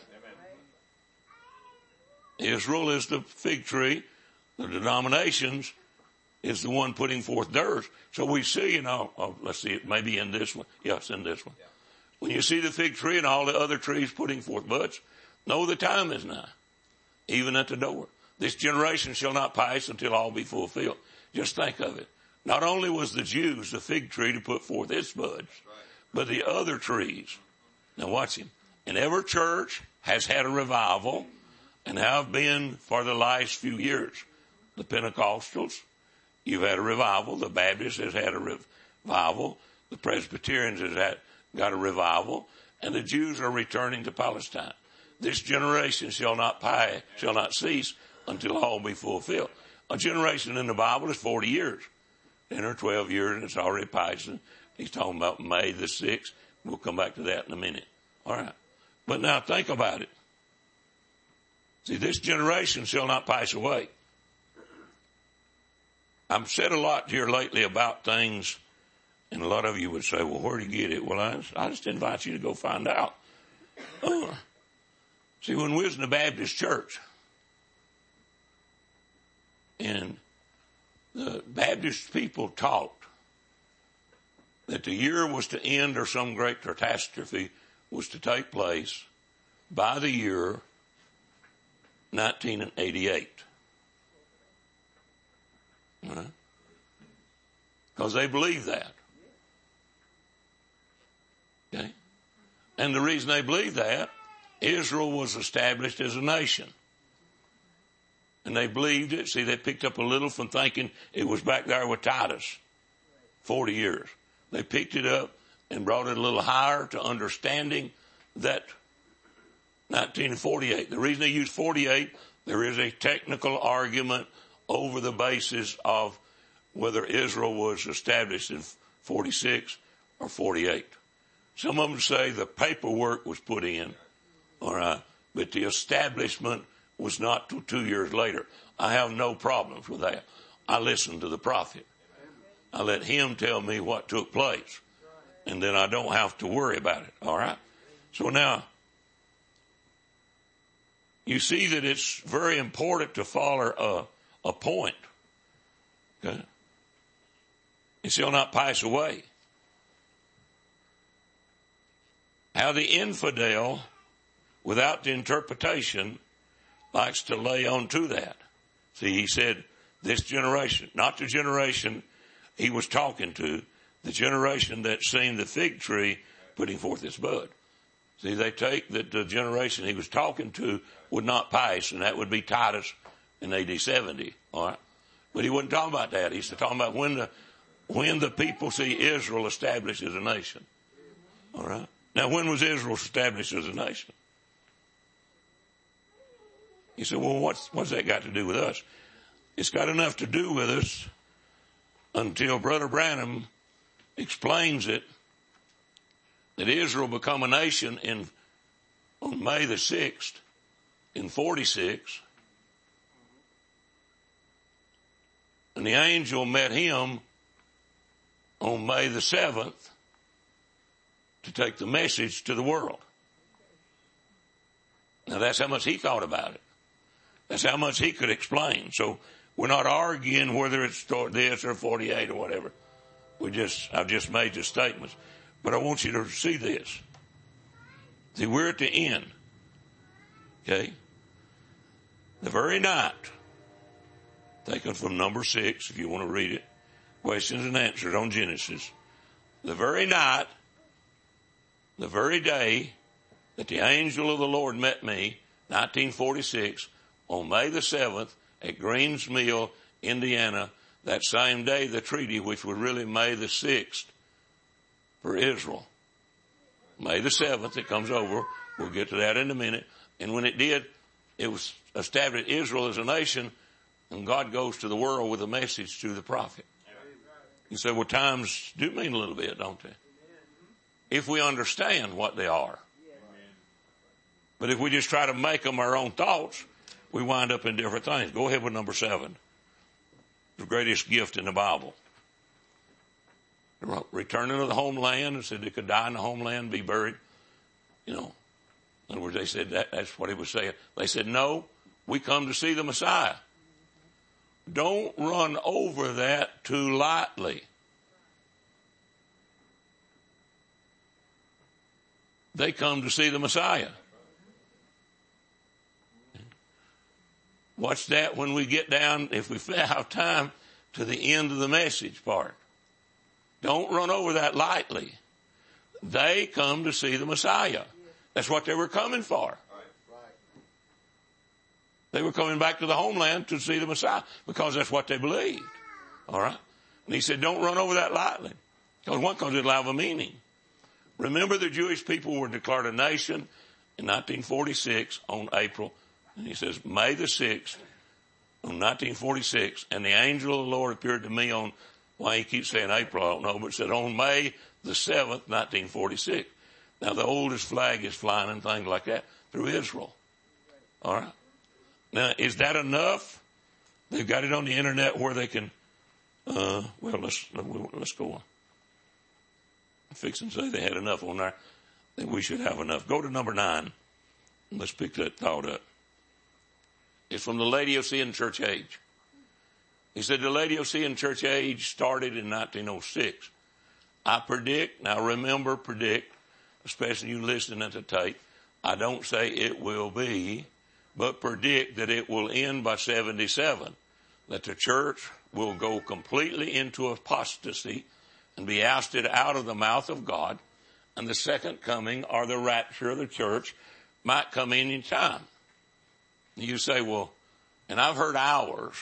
Israel is the fig tree. The denominations is the one putting forth theirs. So we see, you know, oh, let's see it maybe in this one. Yes, in this one. Yeah. When you see the fig tree and all the other trees putting forth buds, know the time is nigh, even at the door. This generation shall not pass until all be fulfilled. Just think of it. Not only was the Jews the fig tree to put forth its buds, but the other trees. Now watch him. And every church has had a revival, and have been for the last few years. The Pentecostals, you've had a revival. The Baptists has had a revival. The Presbyterians has had, got a revival. And the Jews are returning to Palestine. This generation shall not pie, shall not cease until all be fulfilled. A generation in the Bible is forty years. ten or twelve years, and it's already passing. He's talking about May the sixth. We'll come back to that in a minute. All right. But now think about it. See, this generation shall not pass away. I've said a lot here lately about things, and a lot of you would say, well, where do you get it? Well, I just, I just invite you to go find out. Uh, see, when we was in the Baptist church, and the Baptist people taught that the year was to end or some great catastrophe was to take place by the year nineteen eighty-eight. Right? Because they believe that. Okay? And the reason they believe that, Israel was established as a nation. And they believed it. See, they picked up a little from thinking it was back there with Titus. forty years. They picked it up and brought it a little higher to understanding that nineteen forty-eight. The reason they use forty-eight, there is a technical argument over the basis of whether Israel was established in forty-six or forty-eight. Some of them say the paperwork was put in, all right, but the establishment was not till two years later. I have no problems with that. I listen to the prophet. I let him tell me what took place, and then I don't have to worry about it, all right? So now, you see that it's very important to follow a, a point. Okay? It shall not pass away. How the infidel, without the interpretation, likes to lay on to that. See, he said, this generation, not the generation he was talking to, the generation that seen the fig tree putting forth its bud. See, they take that the generation he was talking to would not pass, and that would be Titus in A D seventy. All right. But he wasn't talking about that. He's talking about when the, when the people see Israel established as a nation. All right. Now, when was Israel established as a nation? You say, well, what's, what's that got to do with us? It's got enough to do with us until Brother Branham explains it, that Israel become a nation in, on May the sixth in forty-six. And the angel met him on May the seventh to take the message to the world. Now that's how much he thought about it. That's how much he could explain. So we're not arguing whether it's this or forty-eight or whatever. We just, I've just made the statements. But I want you to see this. See, we're at the end. Okay? The very night, taken from number six, if you want to read it, questions and answers on Genesis. The very night, the very day that the angel of the Lord met me, nineteen forty-six, on May the seventh at Greens Mill, Indiana, that same day the treaty, which was really May the sixth for Israel. May the seventh, it comes over. We'll get to that in a minute. And when it did, it was established Israel as a nation, and God goes to the world with a message through the prophet. You say, well, times do mean a little bit, don't they? If we understand what they are. But if we just try to make them our own thoughts, we wind up in different things. Go ahead with number seven. The greatest gift in the Bible. Returning to the homeland, and said they could die in the homeland, be buried. You know, in other words, they said that, that's what he was saying. They said, no, we come to see the Messiah. Don't run over that too lightly. They come to see the Messiah. Watch that when we get down, if we have time, to the end of the message part. Don't run over that lightly. They come to see the Messiah. That's what they were coming for. They were coming back to the homeland to see the Messiah because that's what they believed. All right? And he said, don't run over that lightly. Because one, because it'll have a meaning. Remember, the Jewish people were declared a nation in nineteen forty-six on April. And he says, May the sixth on nineteen forty-six. And the angel of the Lord appeared to me on, why he keeps saying April, I don't know, but it said on May the seventh, nineteen forty-six. Now the oldest flag is flying and things like that through Israel. All right. Now, is that enough? They've got it on the internet where they can, uh, well, let's, let's go on. I'm fixing to say they had enough on there. That we should have enough. Go to number nine. Let's pick that thought up. It's from the Laodicean church age. He said the Laodicean church age started in nineteen oh six. I predict, now remember predict, especially you listening at the tape, I don't say it will be, but predict that it will end by seventy-seven. That the church will go completely into apostasy and be ousted out of the mouth of God. And the second coming, or the rapture of the church, might come any time. You say, well, and I've heard hours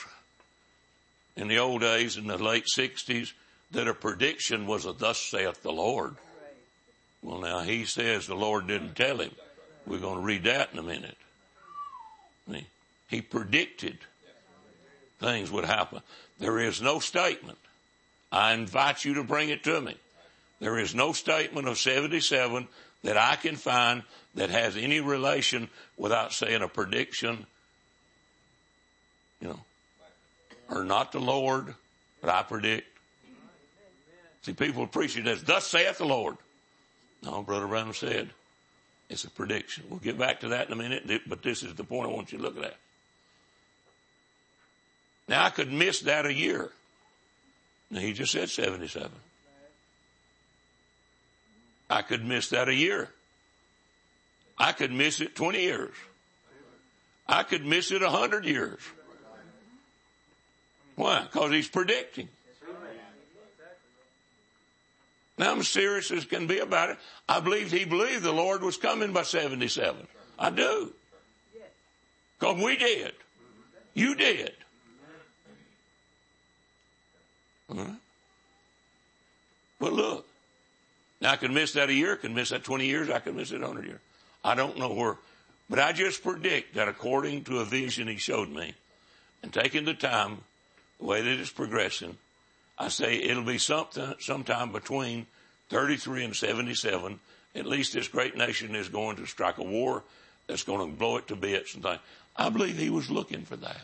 in the old days, in the late sixties, that a prediction was a thus saith the Lord. Well, now he says the Lord didn't tell him. We're going to read that in a minute. I mean, he predicted things would happen. There is no statement. I invite you to bring it to me. There is no statement of seventy-seven that I can find that has any relation without saying a prediction, you know, or not the Lord, but I predict. See, people appreciate this. Thus saith the Lord. No, Brother Branham said it's a prediction. We'll get back to that in a minute, but this is the point I want you to look at. Now, I could miss that a year. Now, he just said seventy-seven. I could miss that a year. I could miss it twenty years. I could miss it a hundred years. Why? Because he's predicting. Now, I'm serious as can be about it. I believed he believed the Lord was coming by seventy-seven. I do. Because we did. You did. All right. But look, now I can miss that a year, I can miss that twenty years, I can miss it one hundred years. I don't know where, but I just predict that according to a vision he showed me, and taking the time, the way that it's progressing, I say it'll be something, sometime between thirty-three and seventy-seven. At least this great nation is going to strike a war that's going to blow it to bits and things. I believe he was looking for that.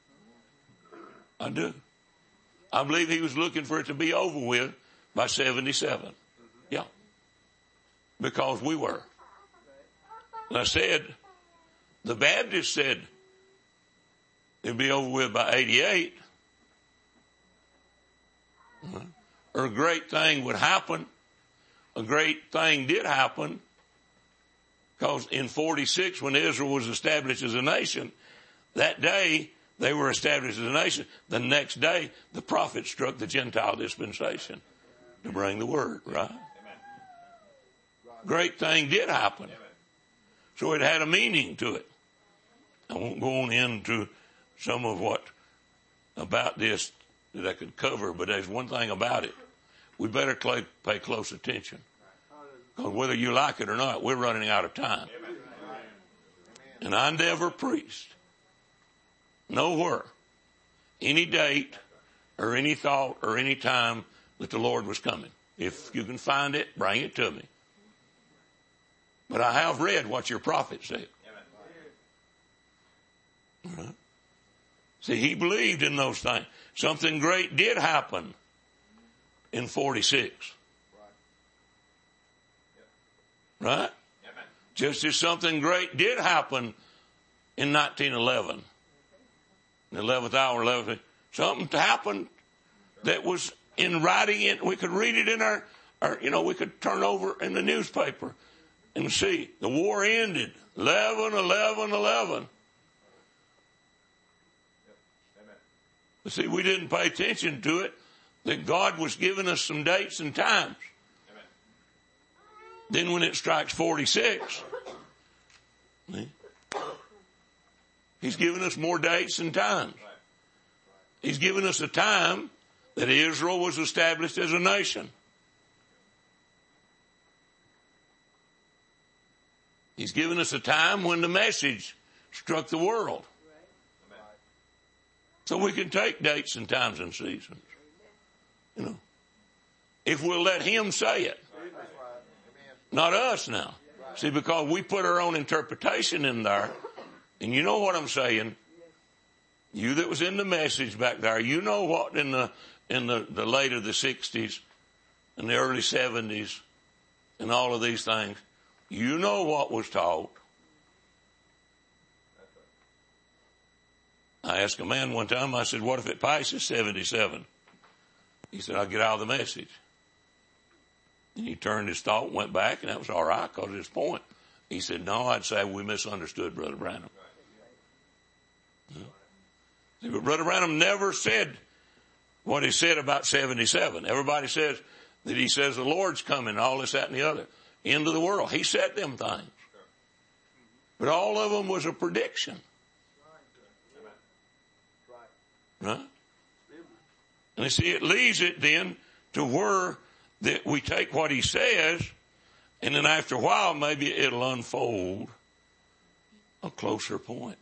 I do. I believe he was looking for it to be over with by seventy-seven. Yeah. Because we were. And I said, the Baptists said it'd be over with by eighty-eight. Or a great thing would happen. A great thing did happen. Because in forty-six, when Israel was established as a nation, that day they were established as a nation. The next day, the prophet struck the Gentile dispensation to bring the word, right? Great thing did happen. So it had a meaning to it. I won't go on into some of what about this that I could cover, but there's one thing about it. We better pay close attention. Because whether you like it or not, we're running out of time. And I never preached nowhere, any date or any thought or any time that the Lord was coming. If you can find it, bring it to me. But I have read what your prophet said. Right. See, he believed in those things. Something great did happen in forty-six. Right? Just as something great did happen in nineteen eleven. The eleventh hour, eleventh. Something happened that was in writing it. We could read it in our, our, you know, we could turn over in the newspaper and see the war ended. eleven, eleven, eleven. But see, we didn't pay attention to it, that God was giving us some dates and times. Amen. Then when it strikes forty-six, he's given us more dates and times. He's given us a time that Israel was established as a nation. He's given us a time when the message struck the world. So we can take dates and times and seasons. You know, if we'll let him say it. Not us now. See, because we put our own interpretation in there. And you know what I'm saying. You that was in the message back there, you know what in the, in the, the late of the sixties and the early seventies and all of these things, you know what was taught. I asked a man one time, I said, what if it passes seventy-seven? He said, I'll get out of the message. And he turned his thought, went back, and that was all right because of his point. He said, no, I'd say we misunderstood Brother Branham. Yeah. But Brother Branham never said what he said about seventy-seven. Everybody says that he says the Lord's coming, all this, that, and the other. End of the world. He said them things. But all of them was a prediction. Right? And you see, it leaves it then to where that we take what he says, and then after a while, maybe it'll unfold a closer point.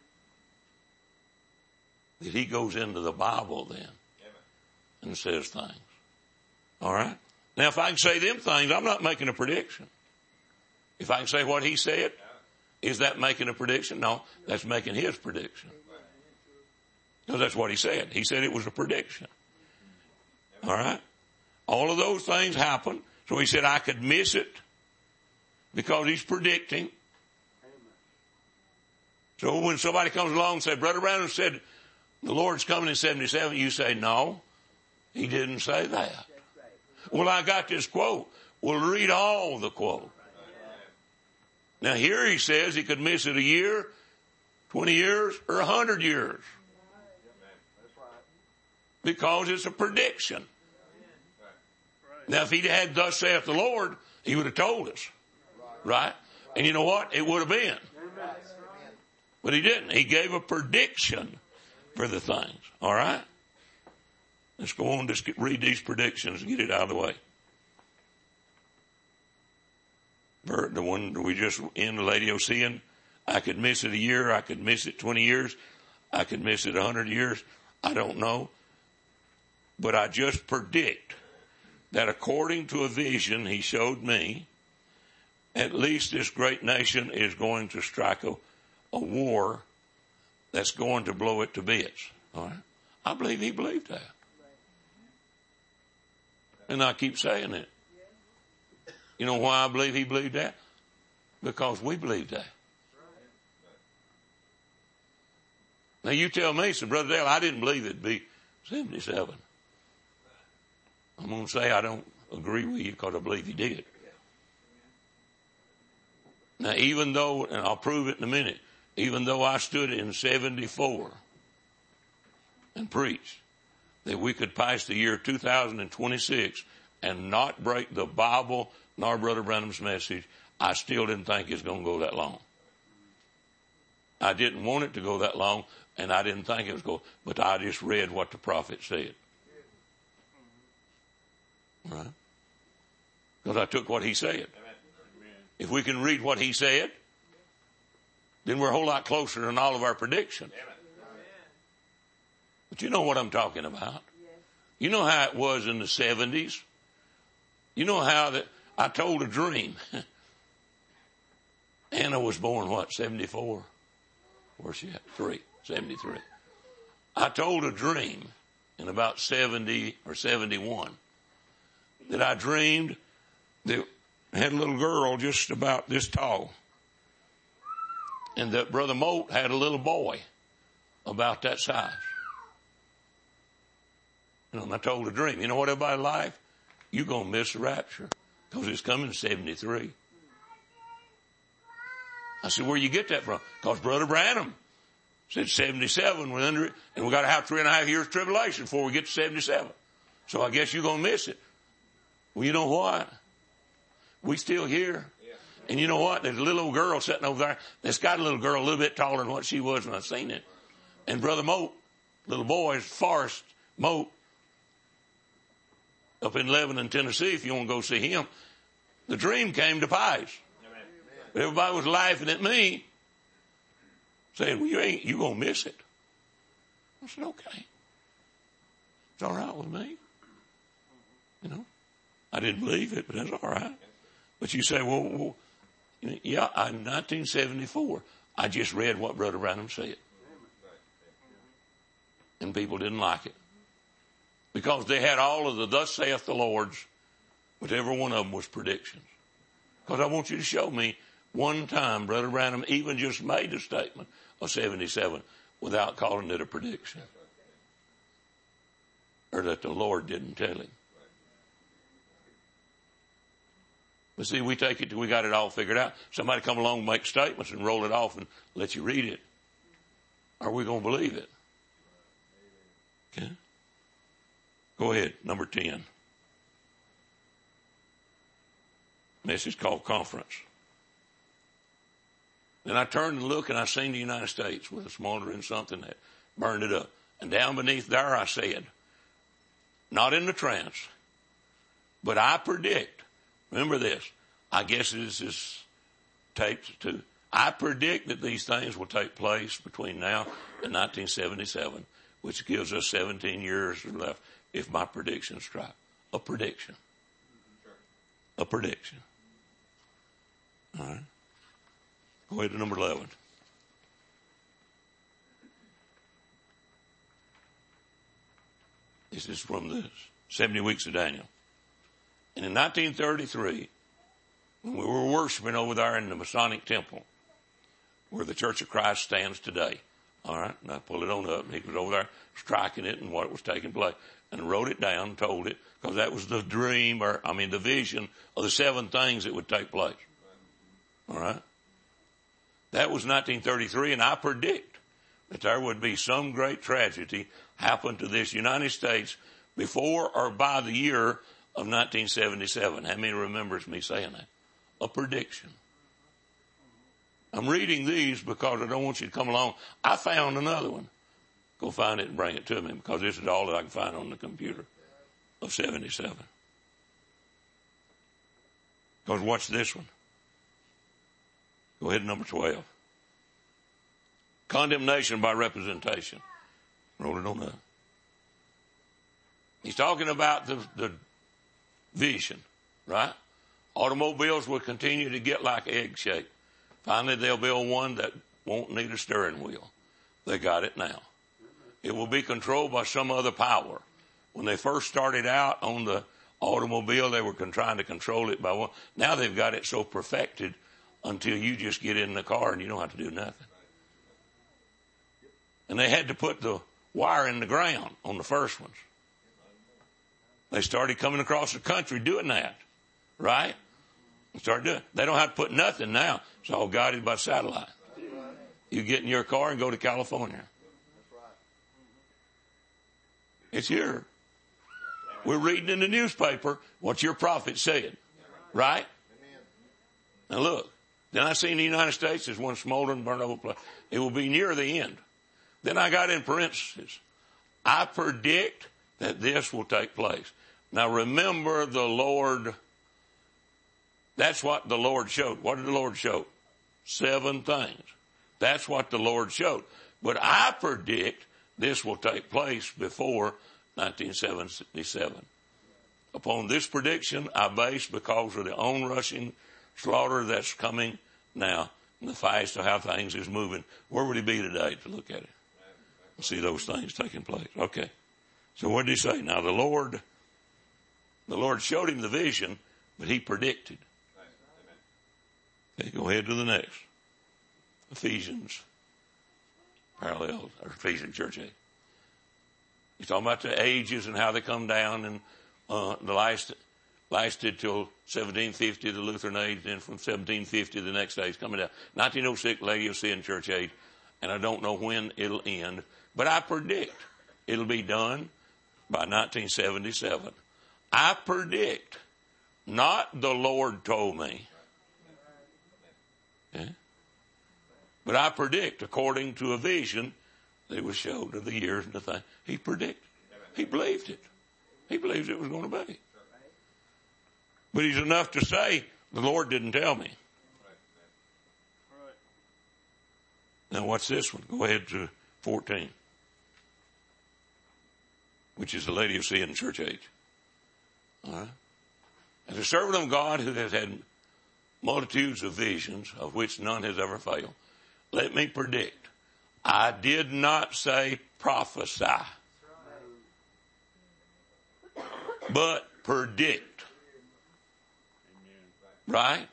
That he goes into the Bible then and says things. All right? Now, if I can say them things, I'm not making a prediction. If I can say what he said, is that making a prediction? No, that's making his prediction. Because that's what he said. He said it was a prediction. All right? All of those things happen. So he said I could miss it because he's predicting. So when somebody comes along and says, Brother Branham said the Lord's coming in seventy-seven, you say, no, he didn't say that. Well, I got this quote. Well, read all the quote. Now here he says he could miss it a year, twenty years, or a hundred years. Because it's a prediction. Now, if he'd had thus saith the Lord, he would have told us. Right? And you know what? It would have been. But he didn't. He gave a prediction for the things. All right? Let's go on. Just get, read these predictions and get it out of the way. The one we just in the Laodicean, I could miss it a year. I could miss it twenty years. I could miss it a hundred years. I don't know. But I just predict that according to a vision he showed me, at least this great nation is going to strike a, a war that's going to blow it to bits. All right? I believe he believed that. And I keep saying it. You know why I believe he believed that? Because we believe that. Now you tell me, so Brother Dale, I didn't believe it'd be seventy-seven. I'm going to say I don't agree with you because I believe he did. Now even though, and I'll prove it in a minute, even though I stood in seventy-four and preached that we could pass the year two thousand twenty-six and not break the Bible nor Brother Branham's message, I still didn't think it was going to go that long. I didn't want it to go that long, and I didn't think it was going, but I just read what the prophet said. Right? Because I took what he said. If we can read what he said, then we're a whole lot closer than all of our predictions. But you know what I'm talking about. You know how it was in the seventies. You know how that I told a dream. Anna was born, what, seventy-four? Where's she at? Three, seventy-three. I told a dream in about seventy or seventy-one that I dreamed that I had a little girl just about this tall. And that Brother Moat had a little boy about that size. You know, and I told a dream. You know what, everybody life? You're going to miss the rapture because it's coming in seventy-three. I said, where you get that from? Because Brother Branham said seventy-seven, we're under it, and we got to have three and a half years tribulation before we get to seventy-seven. So I guess you're going to miss it. Well, you know what? We still here. And you know what? There's a little old girl sitting over there that's got a little girl a little bit taller than what she was when I seen it. And Brother Moat, little boy, Forrest Moat, up in Lebanon, Tennessee, if you want to go see him, the dream came to pass. But everybody was laughing at me, saying, well, you ain't, you going to miss it. I said, okay. It's all right with me. You know, I didn't believe it, but that's all right. But you say, well, well yeah, in nineteen seventy-four, I just read what Brother Branham said. And people didn't like it. Because they had all of the thus saith the Lord's, but every one of them was predictions. Because I want you to show me one time Brother Branham even just made a statement of seventy-seven without calling it a prediction. Or that the Lord didn't tell him. But see, we take it till we got it all figured out. Somebody come along and make statements and roll it off and let you read it. Are we going to believe it? Okay. Go ahead, number ten. Message called conference. Then I turned and looked and I seen the United States with a smoldering something that burned it up. And down beneath there I said, not in the trance, but I predict, remember this, I guess this is taped too. I predict that these things will take place between now and nineteen seventy-seven, which gives us seventeen years left if my predictions strike. A prediction. A prediction. All right. Go ahead to number eleven. This is from the seventy weeks of Daniel. And in nineteen thirty-three, when we were worshiping over there in the Masonic Temple, where the Church of Christ stands today, all right, and I pulled it on up, and he was over there striking it and what was taking place, and wrote it down, told it, because that was the dream, or I mean the vision of the seven things that would take place. All right? That was nineteen thirty-three, and I predict that there would be some great tragedy happen to this United States before or by the year of nineteen seventy-seven. How many remembers me saying that? A prediction. I'm reading these because I don't want you to come along. I found another one. Go find it and bring it to me, because this is all that I can find on the computer of seventy-seven. Because watch this one. Go ahead to number twelve. Condemnation by representation. Roll it on up. He's talking about the, the vision, right? Automobiles will continue to get like egg shape. Finally, they'll build one that won't need a steering wheel. They got it now. It will be controlled by some other power. When they first started out on the automobile, they were trying to control it by one. Now they've got it so perfected until you just get in the car and you don't have to do nothing. And they had to put the wire in the ground on the first ones. They started coming across the country doing that, right? They started doing it. They don't have to put nothing now. It's all guided by satellite. You get in your car and go to California. It's here. We're reading in the newspaper what your prophet said, right? Now look, then I seen the United States as one smoldering, burned over place. It will be near the end. Then I got in parentheses, I predict that this will take place. Now remember, the Lord, that's what the Lord showed. What did the Lord show? Seven things. That's what the Lord showed. But I predict this will take place before nineteen seventy-seven. Upon this prediction, I base, because of the onrushing slaughter that's coming now, and the fast of how things is moving. Where would he be today to look at it? See those things taking place. Okay. So what did he say? Now the Lord, the Lord showed him the vision, but he predicted. Okay, go ahead to the next. Ephesians, parallel, or Ephesian church age. He's talking about the ages and how they come down, and uh, the last lasted till seventeen fifty, the Lutheran age, then from seventeen fifty, the next age coming down. nineteen oh six, Laodicean church age, and I don't know when it'll end, but I predict it'll be done by nineteen seventy-seven. I predict, not the Lord told me, okay? But I predict according to a vision that was showed of the years and the thing. He predicted. He believed it. He believed it was going to be. But he's enough to say, the Lord didn't tell me. Now what's this one? Go ahead to fourteen, which is the Laodicean church age. All right. As a servant of God who has had multitudes of visions, of which none has ever failed, let me predict. I did not say prophesy, but predict. Right?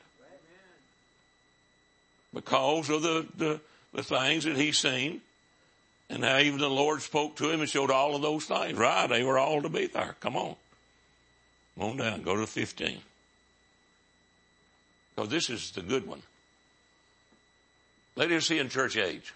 Because of the, the, the things that he's seen, and how even the Lord spoke to him and showed all of those things. Right? They were all to be there. Come on. Come on down. Go to fifteen. Because this is the good one. Laodicean church age.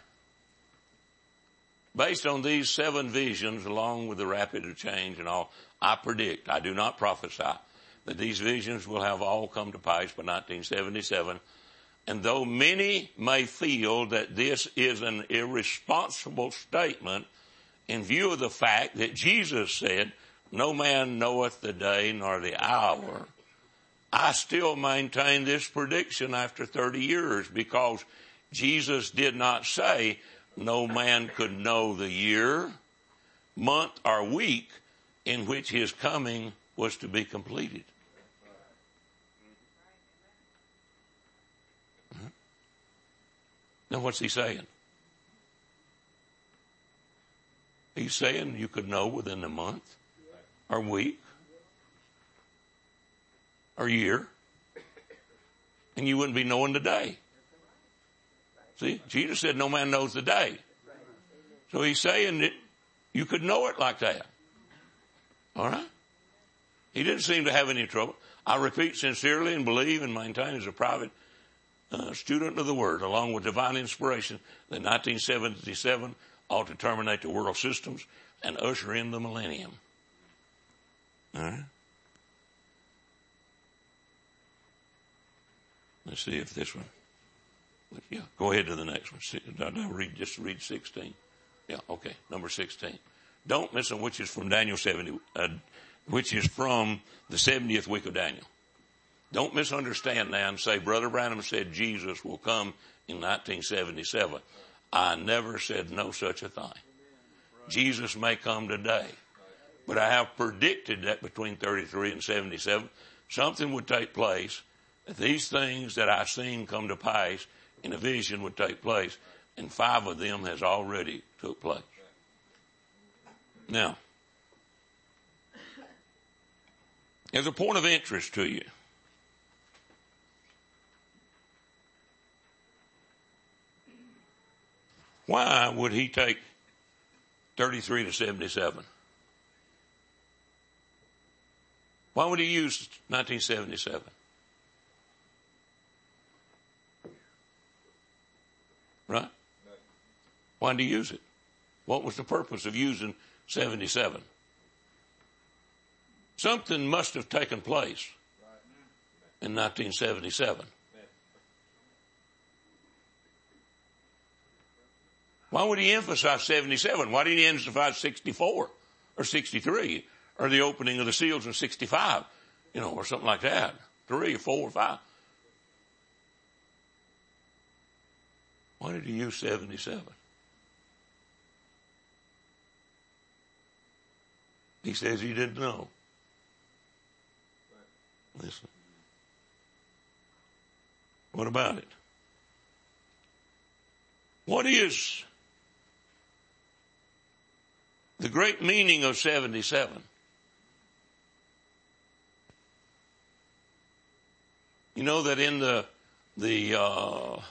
Based on these seven visions, along with the rapid change and all, I predict, I do not prophesy, that these visions will have all come to pass by nineteen seventy-seven. And though many may feel that this is an irresponsible statement, in view of the fact that Jesus said, no man knoweth the day nor the hour, I still maintain this prediction after thirty years, because Jesus did not say no man could know the year, month, or week in which his coming was to be completed. Now what's he saying? He's saying you could know within a month, or week, or year, and you wouldn't be knowing the day. See, Jesus said no man knows the day. So he's saying that you could know it like that. All right? He didn't seem to have any trouble. I repeat sincerely and believe and maintain as a private uh, student of the Word, along with divine inspiration, that nineteen seventy-seven ought to terminate the world systems and usher in the millennium. All right? Let's see if this one. Yeah, go ahead to the next one. I'll read, just read sixteen. Yeah, okay, number sixteen. Don't miss them, which is from Daniel seventy, uh, which is from the seventieth week of Daniel. Don't misunderstand now and say, Brother Branham said Jesus will come in nineteen seventy-seven. I never said no such a thing. Jesus may come today, but I have predicted that between thirty-three and seventy-seven, something would take place, that these things that I've seen come to pass in a vision would take place, and five of them has already took place. Now, as a point of interest to you, why would he take thirty-three to seventy-seven? Why would he use nineteen seventy-seven? Right? Why did he use it? What was the purpose of using seventy-seven? Something must have taken place in nineteen seventy-seven. Why would he emphasize seventy-seven? Why didn't he emphasize sixty-four or sixty-three or the opening of the seals in sixty-five, you know, or something like that? Three or four or five. Why did he use seventy-seven? He says he didn't know. Listen. What about it? What is the great meaning of seventy-seven? You know that in the, the, uh,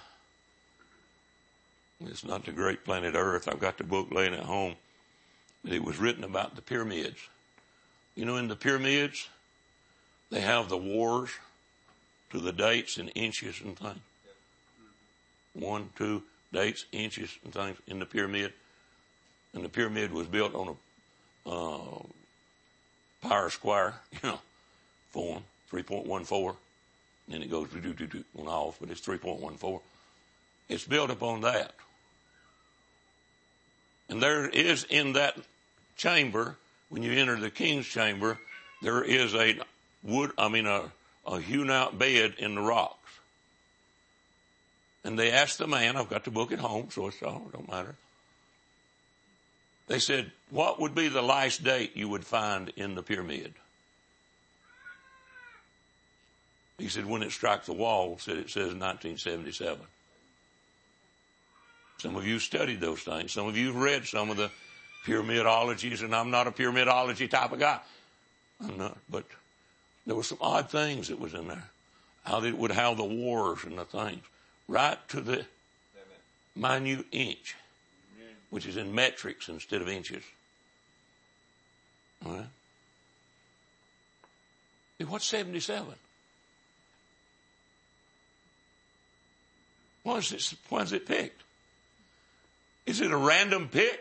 it's not the great planet Earth. I've got the book laying at home. But it was written about the pyramids. You know, in the pyramids, they have the wars to the dates and inches and things. One, two, dates, inches and things in the pyramid. And the pyramid was built on a uh, pi square, you know, form, three point one four. And then it goes do, do, do, do, on off, but it's three point one four. It's built upon that. And there is in that chamber, when you enter the king's chamber, there is a wood, I mean a, a hewn out bed in the rocks. And they asked the man, I've got the book at home, so it's all, don't matter. They said, what would be the last date you would find in the pyramid? He said, when it strikes the wall, said it says nineteen seventy-seven. Some of you studied those things. Some of you have read some of the pyramidologies, and I'm not a pyramidology type of guy. I'm not, but there were some odd things that was in there. How they would have the wars and the things, right to the minute inch, which is in metrics instead of inches. All right. Hey, what's seventy-seven? Why is it, why is it picked? Is it a random pick?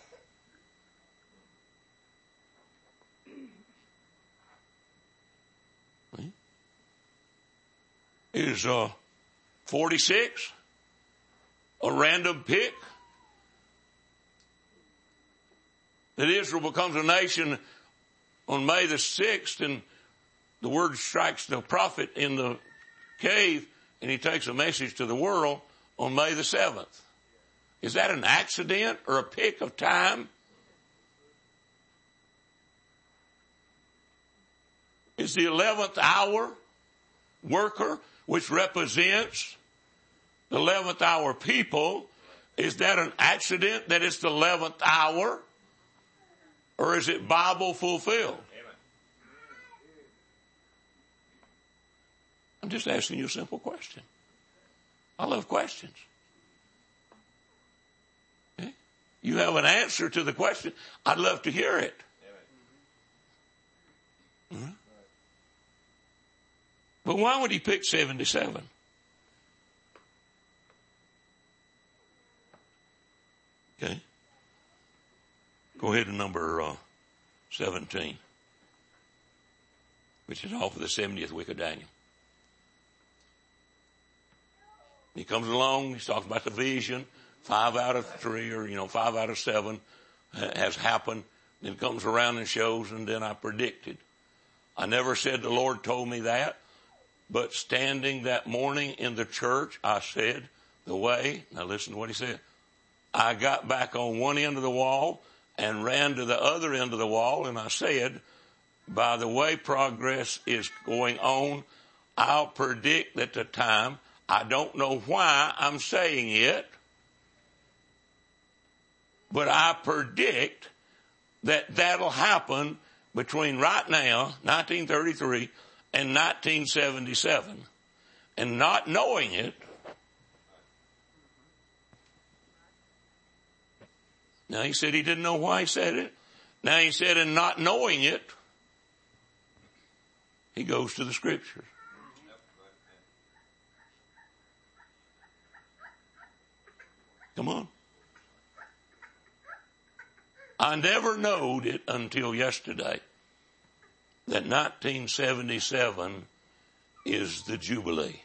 Is uh, forty-six a random pick? That Israel becomes a nation on May the sixth, and the word strikes the prophet in the cave, and he takes a message to the world on May the seventh. Is that an accident or a pick of time? Is the eleventh hour worker, which represents the eleventh hour people, is that an accident that it's the eleventh hour? Or is it Bible fulfilled? I'm just asking you a simple question. I love questions. Okay? You have an answer to the question. I'd love to hear it. Mm-hmm. But why would he pick seventy-seven? Okay. Go ahead to number uh, seventeen, which is off of the seventieth week of Daniel. He comes along, he talks about the vision, five out of three or, you know, five out of seven has happened. Then comes around and shows, and then I predicted. I never said the Lord told me that, but standing that morning in the church, I said the way, now listen to what he said. I got back on one end of the wall and ran to the other end of the wall, and I said, by the way progress is going on, I'll predict at the time. I don't know why I'm saying it, but I predict that that'll happen between right now, nineteen thirty-three, and nineteen seventy-seven. And not knowing it, now he said he didn't know why he said it. Now he said, and not knowing it, he goes to the scriptures. Come on. I never knowed it until yesterday that nineteen seventy-seven is the Jubilee.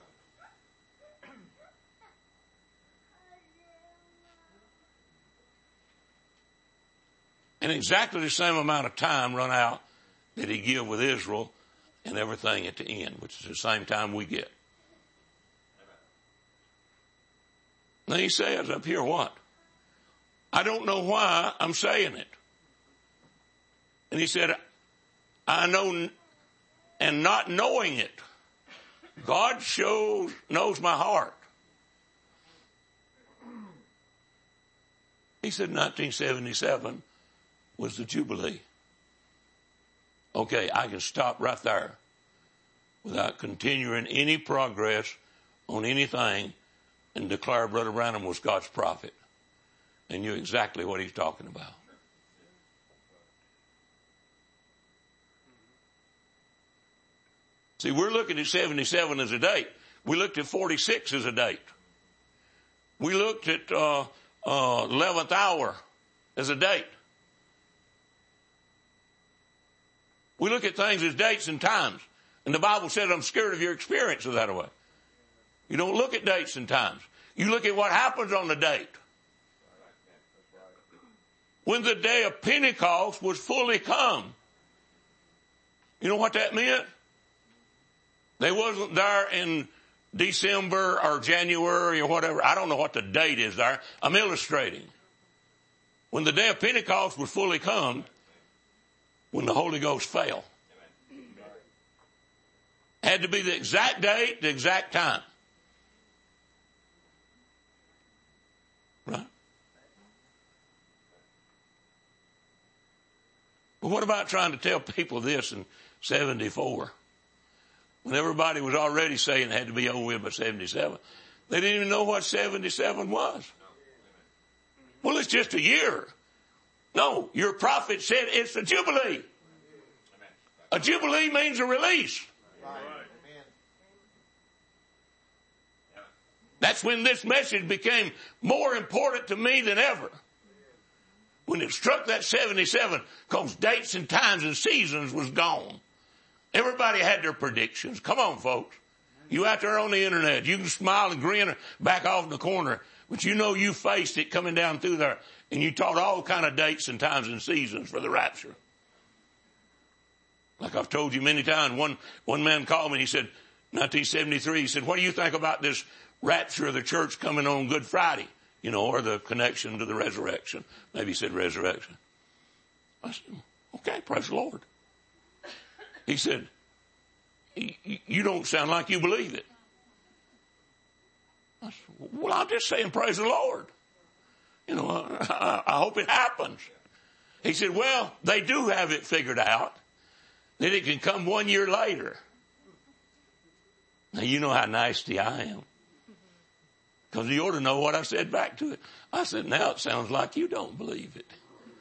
And exactly the same amount of time run out that he give with Israel and everything at the end, which is the same time we get. Now he says up here what? I don't know why I'm saying it. And he said, I know, and not knowing it, God shows, knows my heart. He said nineteen seventy-seven was the Jubilee. Okay, I can stop right there without continuing any progress on anything and declare Brother Branham was God's prophet. And knew exactly what he's talking about. See, we're looking at seventy-seven as a date. We looked at forty-six as a date. We looked at uh, uh, eleventh hour as a date. We look at things as dates and times. And the Bible says, I'm scared of your experience of that way. You don't look at dates and times. You look at what happens on the date. When the day of Pentecost was fully come. You know what that meant? They wasn't there in December or January or whatever. I don't know what the date is there. I'm illustrating. When the day of Pentecost was fully come, when the Holy Ghost fell. Had to be the exact date, the exact time. Right? But what about trying to tell people this in seventy-four? When everybody was already saying it had to be over with by seventy-seven. They didn't even know what seventy-seven was. Well, it's just a year. No, your prophet said it's a Jubilee. A Jubilee means a release. That's when this message became more important to me than ever. When it struck that seventy-seven, because dates and times and seasons was gone. Everybody had their predictions. Come on, folks. You out there on the internet, you can smile and grin back off in the corner, but you know you faced it coming down through there, and you taught all kind of dates and times and seasons for the rapture. Like I've told you many times, one, one man called me and he said, nineteen seventy-three, he said, what do you think about this rapture of the church coming on Good Friday? You know, or the connection to the resurrection. Maybe he said resurrection. I said, okay, praise the Lord. He said, you don't sound like you believe it. I said, well, I'm just saying praise the Lord. You know, I, I hope it happens. He said, well, they do have it figured out that it can come one year later. Now, you know how nasty I am. Because you ought to know what I said back to it. I said, now it sounds like you don't believe it.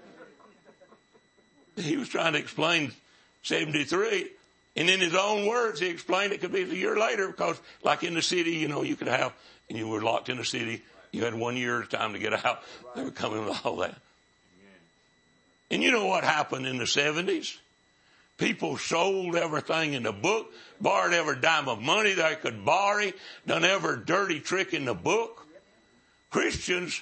He was trying to explain seventy-three, and in his own words, he explained it could be a year later because, like in the city, you know, you could have, and you were locked in the city, you had one year time to get out. They were coming with all that. And you know what happened in the seventies? People sold everything in the book, borrowed every dime of money they could borrow, done every dirty trick in the book. Christians,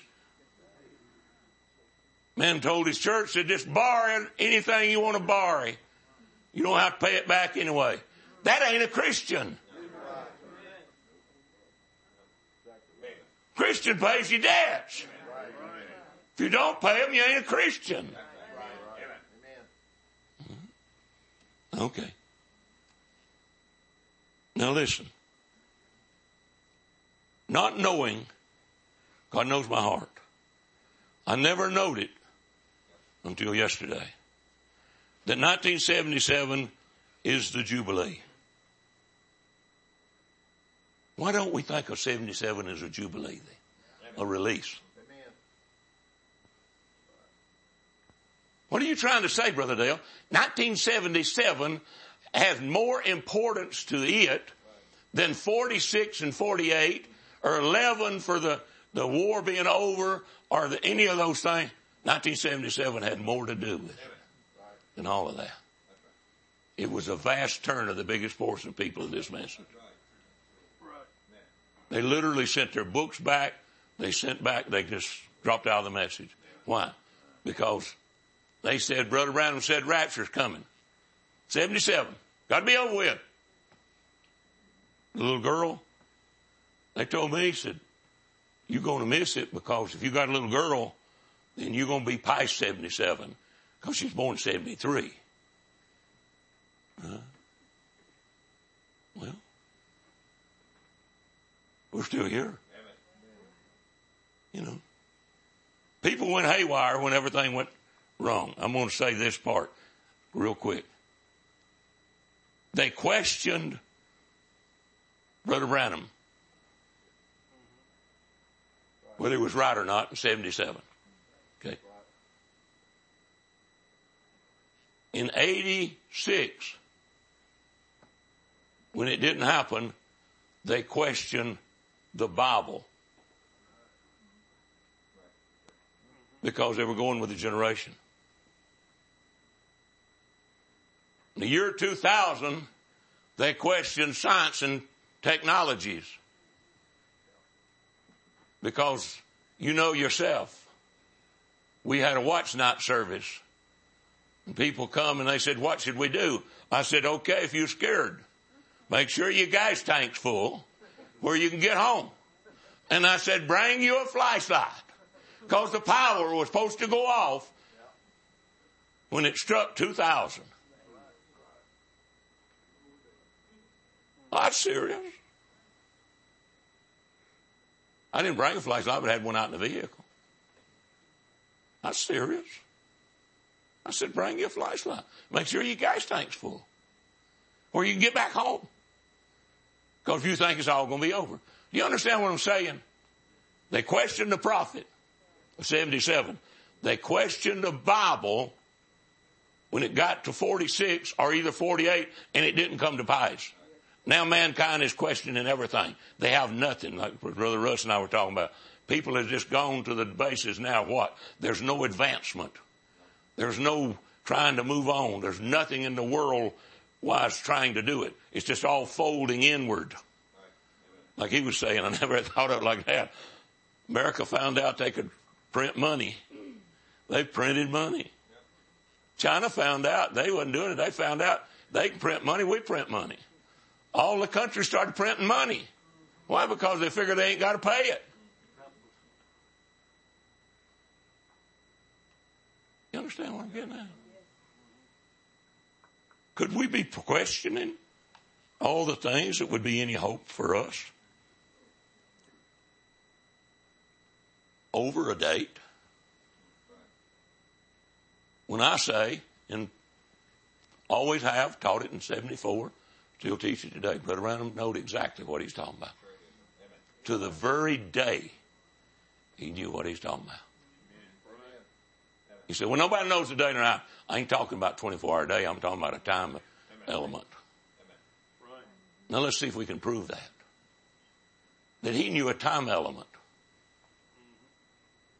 man told his church, said, just borrow anything you want to borrow. You don't have to pay it back anyway. That ain't a Christian. Christian pays your debts. If you don't pay them, you ain't a Christian. Okay. Now listen. Not knowing, God knows my heart. I never knowed it until yesterday, that nineteen seventy-seven is the Jubilee. Why don't we think of seventy-seven as a Jubilee then? A release. What are you trying to say, Brother Dale? nineteen seventy-seven has more importance to it than forty-six and forty-eight or eleven for the, the war being over or the, any of those things. nineteen seventy-seven had more to do with it than all of that. It was a vast turn of the biggest portion of people in this message. They literally sent their books back. They sent back, they just dropped out of the message. Why? Because they said, Brother Branham said rapture's coming. seventy-seven. Got to be over with. The little girl, they told me, he said, you're going to miss it because if you got a little girl, then you're going to be past seventy-seven because she's born in seventy-three. Uh, well, we're still here. You know, people went haywire when everything went wrong. I'm going to say this part real quick. They questioned Brother Branham whether he was right or not in seventy-seven. Okay. In eighty-six, when it didn't happen, they questioned the Bible because they were going with a generation. In the year two thousand, they questioned science and technologies because you know yourself. We had a watch night service and people come and they said, what should we do? I said, okay, if you're scared, make sure your gas tank's full where you can get home. And I said, bring you a flashlight because the power was supposed to go off when it struck two thousand. That's serious. I didn't bring a flashlight, but I had one out in the vehicle. That's serious. I said, bring you a flashlight. Make sure your gas tank's full or you can get back home. Because you think it's all going to be over. Do you understand what I'm saying? They questioned the prophet of seventy-seven. They questioned the Bible when it got to forty-six or either forty-eight and it didn't come to pass. Now mankind is questioning everything. They have nothing, like Brother Russ and I were talking about. People have just gone to the basis now. What? There's no advancement. There's no trying to move on. There's nothing in the world wise trying to do it. It's just all folding inward. Like he was saying, I never thought of it like that. America found out they could print money. They printed money. China found out they wasn't doing it. They found out they can print money. We print money. All the countries started printing money. Why? Because they figured they ain't got to pay it. You understand what I'm getting at? Could we be questioning all the things that would be any hope for us over a date? When I say, and always have, taught it in seventy-four, still teach it today, Brother Branham knowed exactly what he's talking about. To the very day, he knew what he's talking about. He said, well, nobody knows the day nor hour. I ain't talking about twenty-four hour day. I'm talking about a time element. Now let's see if we can prove that. That he knew a time element.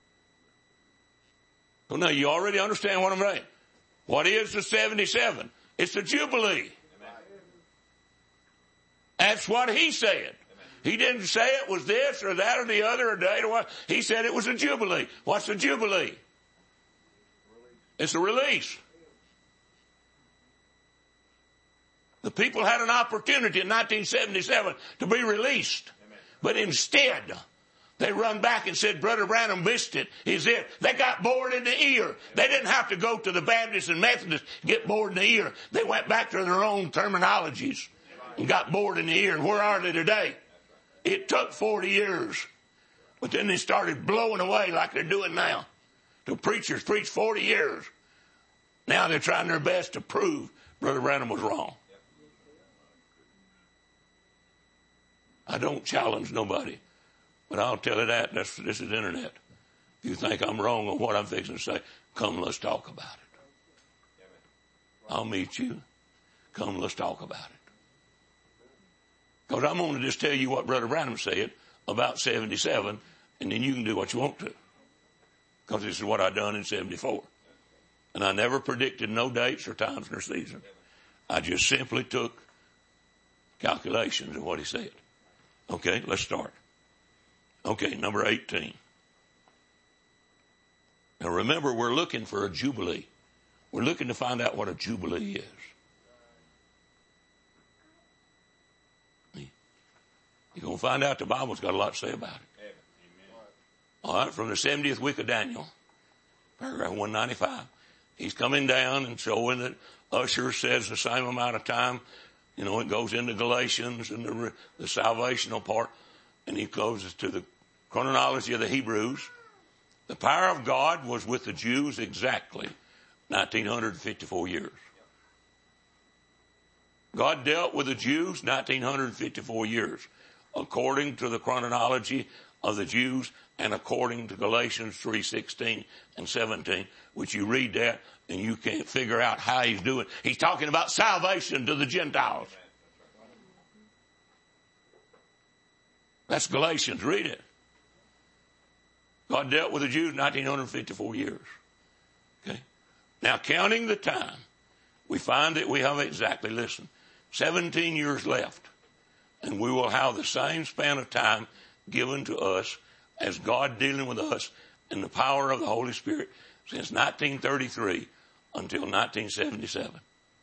So now you already understand what I'm saying. What is the seventy-seven? It's a jubilee. That's what he said. He didn't say it was this or that or the other or date or what. He said it was a jubilee. What's a jubilee? It's a release. The people had an opportunity in nineteen seventy-seven to be released. But instead, they run back and said, Brother Branham missed it. Is it? They got bored in the ear. They didn't have to go to the Baptists and Methodists to get bored in the ear. They went back to their own terminologies and got bored in the ear. And where are they today? It took forty years. But then they started blowing away like they're doing now. The preachers preached forty years. Now they're trying their best to prove Brother Branham was wrong. I don't challenge nobody. But I'll tell you that. That's, this is internet. If you think I'm wrong on what I'm fixing to say, come, let's talk about it. I'll meet you. Come, let's talk about it. Because I'm going to just tell you what Brother Branham said about seventy-seven, and then you can do what you want to. Because this is what I done in seventy-four. And I never predicted no dates or times nor seasons. I just simply took calculations of what he said. Okay, let's start. Okay, number eighteen. Now remember, we're looking for a jubilee. We're looking to find out what a jubilee is. You're going to find out the Bible's got a lot to say about it. All right, from the seventieth week of Daniel, paragraph one ninety-five. He's coming down and showing that Usher says the same amount of time. You know, it goes into Galatians and the, the salvational part. And he closes to the chronology of the Hebrews. The power of God was with the Jews exactly nineteen fifty-four years. God dealt with the Jews nineteen fifty-four years, according to the chronology of the Jews and according to Galatians three sixteen and seventeen, which you read that and you can't figure out how he's doing. He's talking about salvation to the Gentiles. That's Galatians. Read it. God dealt with the Jews nineteen fifty-four years. Okay. Now, counting the time, we find that we have exactly, listen, seventeen years left. And we will have the same span of time given to us as God dealing with us in the power of the Holy Spirit since nineteen thirty-three until nineteen seventy-seven.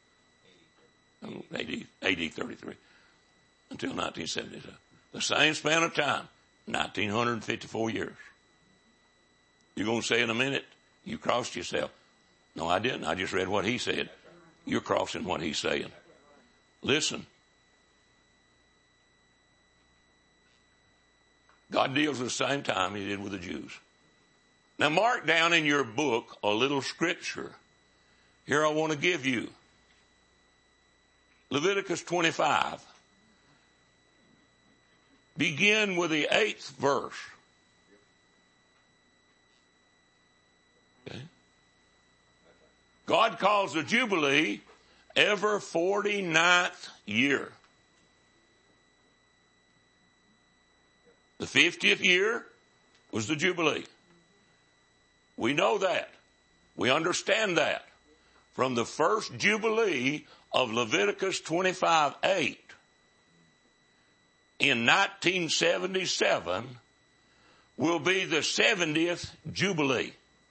A D, A D thirty-three until nineteen seventy-seven. The same span of time, nineteen fifty-four years. You're going to say in a minute, you crossed yourself. No, I didn't. I just read what he said. You're crossing what he's saying. Listen. God deals at the same time he did with the Jews. Now mark down in your book a little scripture. Here I want to give you. Leviticus twenty-five. Begin with the eighth verse. Okay. God calls the Jubilee every forty-ninth year. The fiftieth year was the Jubilee. We know that. We understand that. From the first Jubilee of Leviticus twenty-five eight in nineteen seventy-seven will be the seventieth Jubilee.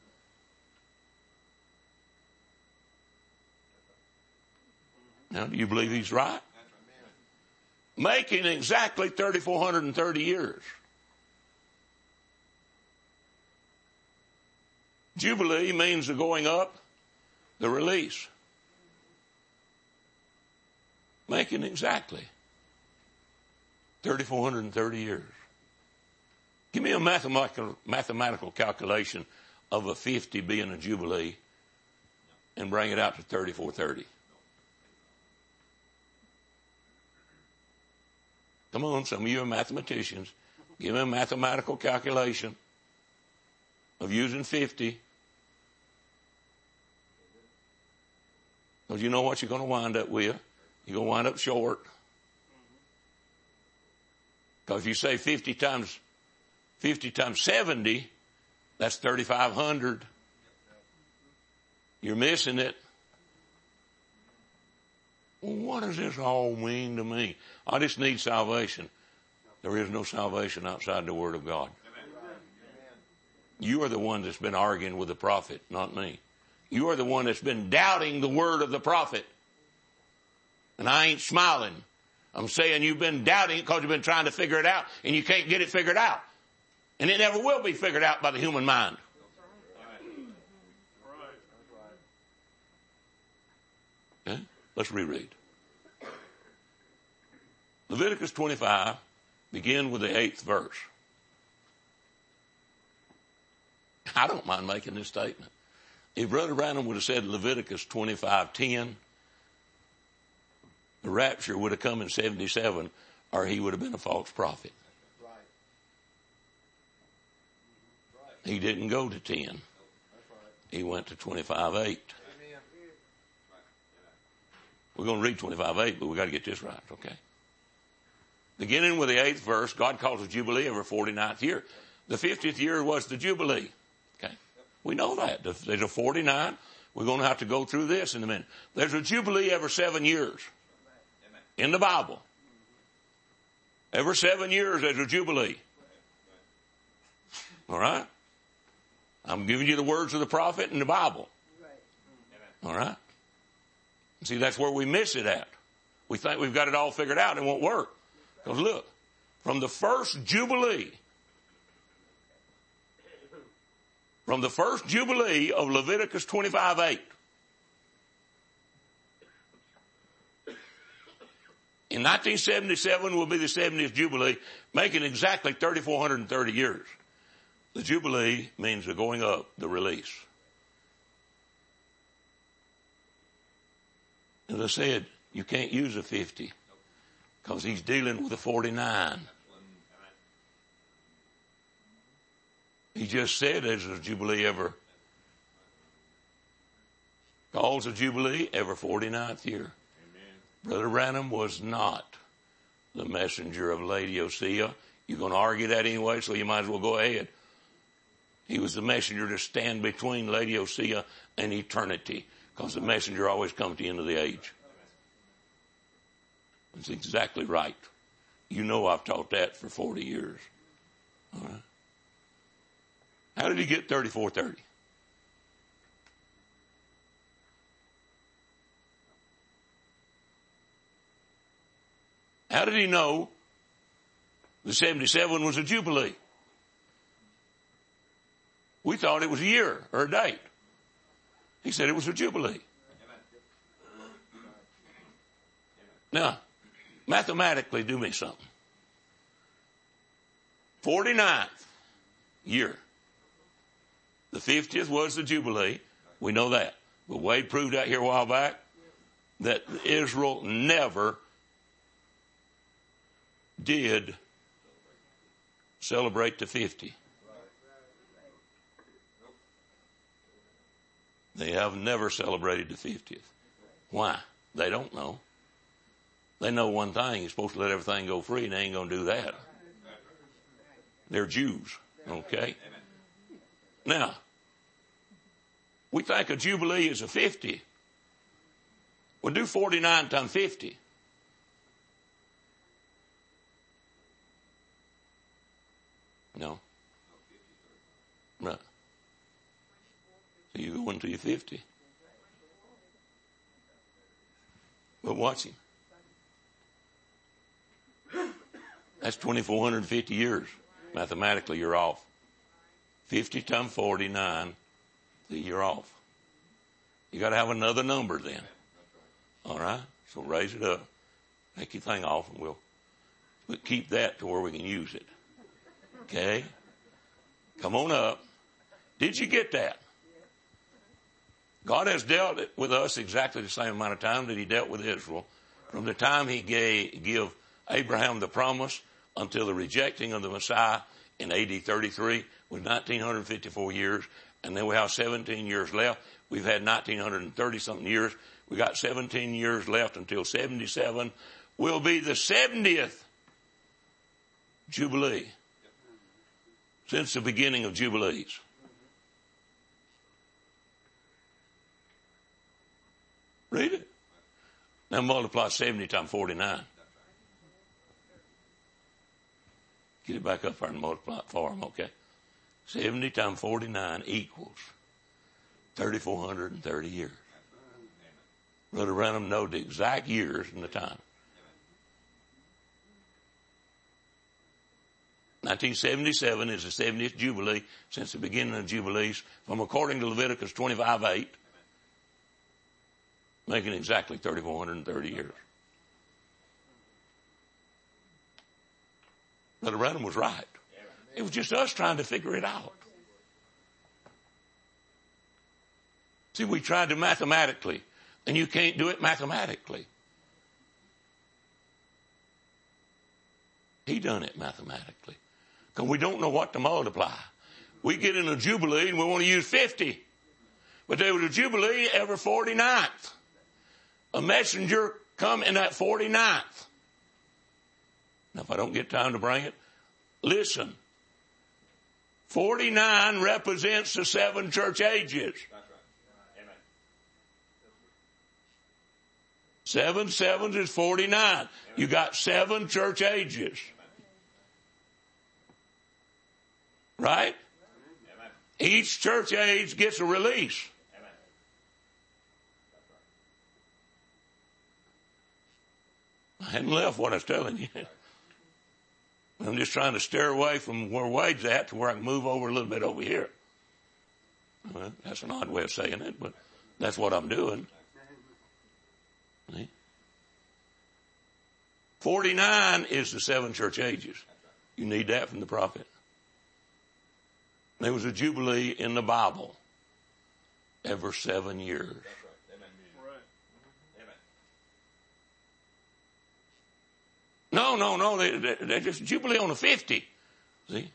Now, do you believe he's right? Making exactly three thousand four hundred thirty years. Jubilee means the going up, the release. Making exactly three thousand four hundred thirty years. Give me a mathematical, mathematical calculation of a fifty being a Jubilee and bring it out to thirty-four thirty. Come on, some of you are mathematicians. Give me a mathematical calculation of using fifty. Because you know what you're going to wind up with. You're going to wind up short. Because if you say fifty times, fifty times seventy, that's thirty-five hundred. You're missing it. Well, what does this all mean to me? I just need salvation. There is no salvation outside the Word of God. You are the one that's been arguing with the prophet, not me. You are the one that's been doubting the word of the prophet. And I ain't smiling. I'm saying you've been doubting it because you've been trying to figure it out and you can't get it figured out. And it never will be figured out by the human mind. Okay? Let's reread. Leviticus twenty-five, begin with the eighth verse. I don't mind making this statement. If Brother Branham would have said Leviticus twenty-five ten, the rapture would have come in seventy-seven, or he would have been a false prophet. He didn't go to ten. He went to twenty-five eight. We're going to read twenty-five eight, but we've got to get this right, okay? Beginning with the eighth verse, God calls a Jubilee every forty-ninth year. The fiftieth year was the Jubilee. Okay? We know that. There's a forty-nine. We're going to have to go through this in a minute. There's a Jubilee every seven years in the Bible. Every seven years there's a Jubilee. All right? I'm giving you the words of the prophet and the Bible. All right? See, that's where we miss it at. We think we've got it all figured out and it won't work. Because look, from the first Jubilee, from the first Jubilee of Leviticus twenty-five eight, in nineteen seventy-seven will be the seventieth Jubilee, making exactly three thousand four hundred thirty years. The Jubilee means the going up, the release. As I said, you can't use a fifty because he's dealing with a forty-nine. He just said there's a Jubilee every, calls a Jubilee every forty-ninth year. Amen. Brother Branham was not the messenger of Laodicea. You're going to argue that anyway, so you might as well go ahead. He was the messenger to stand between Laodicea and eternity, because the messenger always comes at the end of the age. That's exactly right. You know I've taught that for forty years. All right. How did he get thirty-four thirty? How did he know the seventy-seven was a Jubilee? We thought it was a year or a date. He said it was a Jubilee. Now, mathematically, do me something. forty-ninth year. The fiftieth was the Jubilee. We know that. But Wade proved out here a while back that Israel never did celebrate the fifty. They have never celebrated the fiftieth. Why? They don't know. They know one thing. You're supposed to let everything go free, and they ain't going to do that. They're Jews. Okay? Now, we think a Jubilee is a fifty. We'll do forty-nine times fifty. No. Right. So you go into your fifty. But watch him. That's twenty-four hundred fifty years. Mathematically, you're off. fifty times forty-nine, you're off. You got to have another number then. All right? So raise it up. Take your thing off and we'll, we'll keep that to where we can use it. Okay? Come on up. Did you get that? God has dealt with us exactly the same amount of time that he dealt with Israel. From the time he gave, give Abraham the promise until the rejecting of the Messiah in A D thirty-three was nineteen fifty-four years. And then we have seventeen years left. We've had nineteen thirty something years. We got seventeen years left until seventy-seven will be the seventieth Jubilee since the beginning of Jubilees. Read it. Now multiply seventy times forty-nine. Get it back up there and multiply it for them, okay? seventy times forty-nine equals three thousand four hundred thirty years. Brother Branham knowed the exact years and the time. nineteen seventy-seven is the seventieth Jubilee since the beginning of Jubilees, from according to Leviticus twenty-five eight, making exactly three thousand four hundred thirty years. Brother Branham was right. It was just us trying to figure it out. See, we tried to mathematically, and you can't do it mathematically. He done it mathematically. Because we don't know what to multiply. We get in a Jubilee and we want to use fifty. But there was a Jubilee every forty-ninth. A messenger come in that forty-ninth. Now, if I don't get time to bring it, listen. forty-nine represents the seven church ages. Seven sevens is forty-nine. You got seven church ages. Right? Each church age gets a release. I hadn't left what I was telling you. I'm just trying to steer away from where Wade's at to where I can move over a little bit over here. Well, that's an odd way of saying it, but that's what I'm doing. See? forty-nine is the seven church ages. You need that from the prophet. There was a Jubilee in the Bible every seven years. No, no, no. They, they, they're just Jubilee on the fifty. See?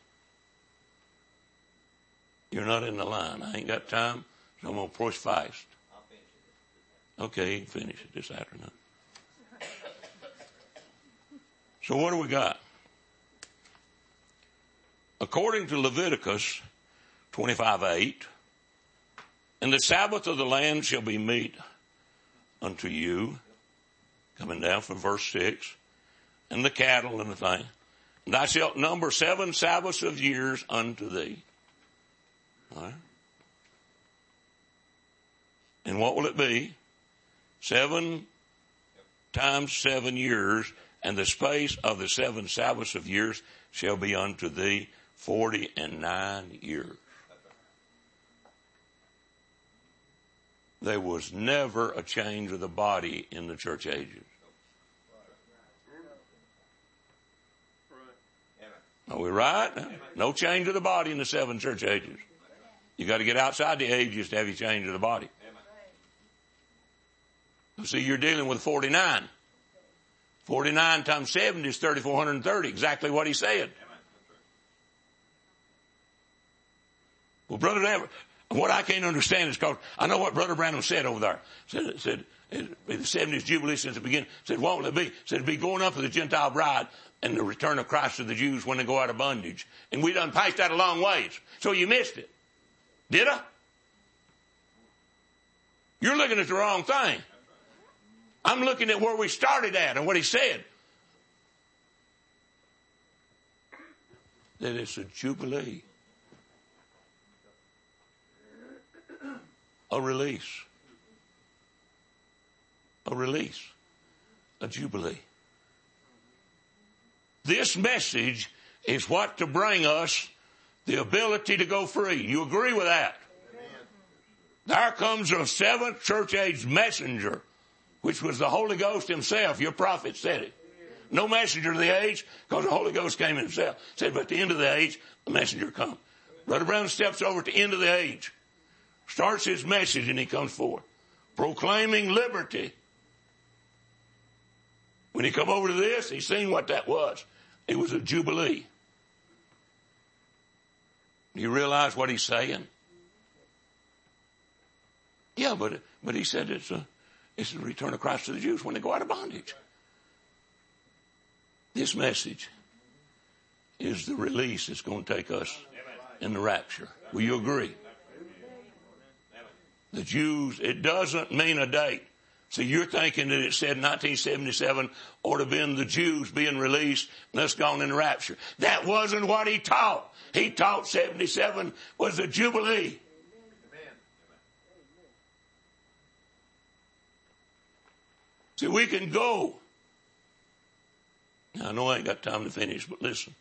You're not in the line. I ain't got time, so I'm going to push fast. Okay, you can finish it this afternoon. So what do we got? According to Leviticus twenty-five eight, and the Sabbath of the land shall be meat unto you, coming down from verse six, and the cattle and the thing. And thou shalt number seven Sabbaths of years unto thee. All right. And what will it be? Seven times seven years, and the space of the seven Sabbaths of years shall be unto thee forty and nine years. There was never a change of the body in the church ages. Are we right? No change of the body in the seven church ages. You got to get outside the ages to have you change of the body. See, you're dealing with forty-nine. forty-nine times seventy is three thousand four hundred thirty. Exactly what he said. Well, Brother Branham, what I can't understand is because I know what Brother Branham said over there. Said, said it'd be the seventieth Jubilee since the beginning. Said, what will it be? Said, it'd be going up with the Gentile bride and the return of Christ to the Jews when they go out of bondage. And we done passed that a long ways. So you missed it. Did I? You're looking at the wrong thing. I'm looking at where we started at and what he said. That it's a Jubilee. A release. A release. A Jubilee. This message is what to bring us the ability to go free. You agree with that? Amen. There comes a seventh church age messenger, which was the Holy Ghost himself. Your prophet said it. No messenger of the age, because the Holy Ghost came himself. Said, but at the end of the age, the messenger come. Brother Brown steps over at the end of the age, starts his message, and he comes forward, proclaiming liberty. When he come over to this, he seen what that was. It was a Jubilee. Do you realize what he's saying? Yeah, but but he said it's a it's the return of Christ to the Jews when they go out of bondage. This message is the release that's going to take us in the rapture. Will you agree? The Jews, it doesn't mean a date. So you're thinking that it said nineteen seventy-seven ought to have been the Jews being released and us gone in rapture. That wasn't what he taught. He taught seventy-seven was a Jubilee. See, we can go. Now, I know I ain't got time to finish, but listen.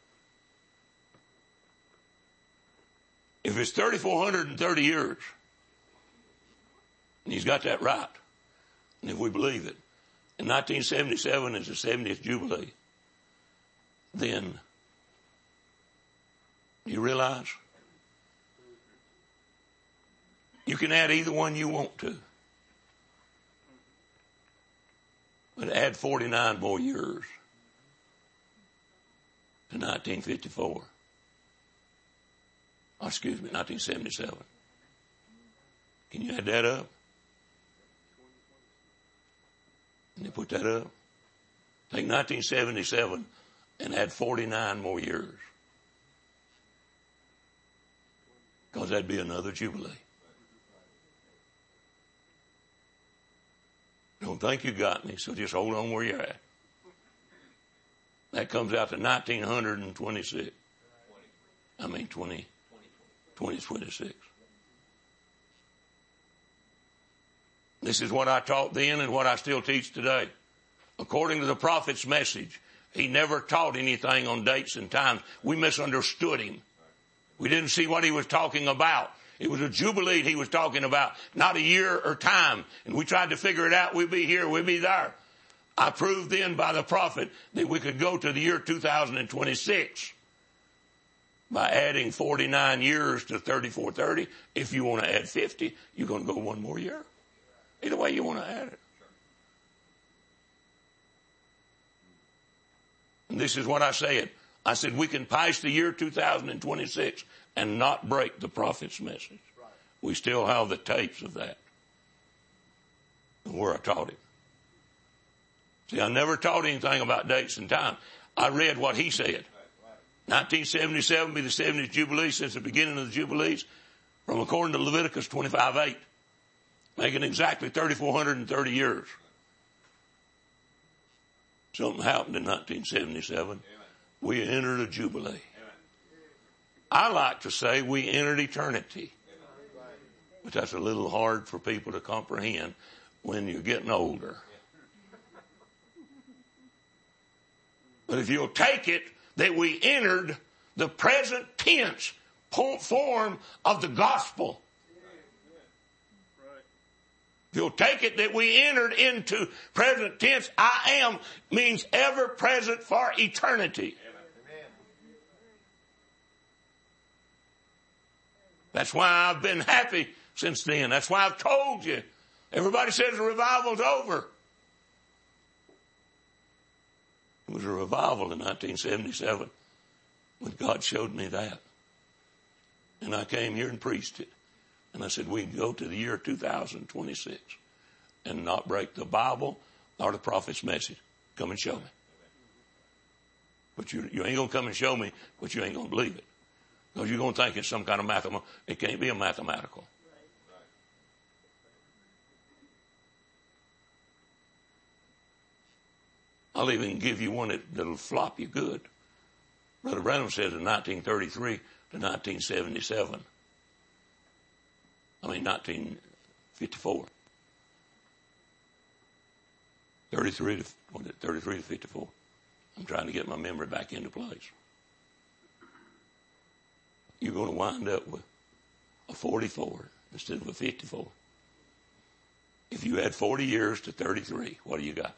If it's three thousand four hundred thirty years, and he's got that right, and if we believe it, and nineteen seventy-seven is the seventieth Jubilee, then you realize you can add either one you want to. But add forty-nine more years to nineteen fifty-four. Oh, excuse me, nineteen seventy-seven. Can you add that up? Can you put that up? Take nineteen seventy-seven and add forty-nine more years. Because that'd be another Jubilee. Don't think you got me, so just hold on where you're at. That comes out to nineteen twenty-six. I mean twenty, twenty twenty-six. This is what I taught then and what I still teach today. According to the prophet's message, he never taught anything on dates and times. We misunderstood him. We didn't see what he was talking about. It was a Jubilee he was talking about, not a year or time. And we tried to figure it out. We'll be here, we'll be there. I proved then by the prophet that we could go to the year two thousand twenty-six by adding forty-nine years to thirty-four thirty. If you want to add fifty, you're going to go one more year. Either way you want to add it. And this is what I said. I said we can pass the year two thousand twenty-six and not break the prophet's message. We still have the tapes of that, where I taught it. See, I never taught anything about dates and time. I read what he said. nineteen seventy-seven be the seventieth Jubilee since the beginning of the Jubilees, from according to Leviticus twenty-five eight, making exactly three thousand four hundred thirty years. Something happened in nineteen seventy-seven. We entered a Jubilee. I like to say we entered eternity. But that's a little hard for people to comprehend when you're getting older. But if you'll take it that we entered the present tense form of the gospel. If you'll take it that we entered into present tense, I am means ever present for eternity. That's why I've been happy since then. That's why I've told you. Everybody says the revival's over. It was a revival in nineteen seventy-seven when God showed me that. And I came here and preached it. And I said, we can go to the year two thousand twenty-six and not break the Bible or the prophet's message. Come and show me. But you, you ain't going to come and show me, but you ain't going to believe it. Because you're going to think it's some kind of mathematical. It can't be a mathematical. I'll even give you one that, that'll flop you good. Brother Branham says in nineteen thirty-three to nineteen seventy-seven. I mean nineteen fifty-four. thirty-three to, what is it, thirty-three to fifty-four. I'm trying to get my memory back into place. You're going to wind up with a forty-four instead of a fifty-four. If you add forty years to thirty-three, what do you got?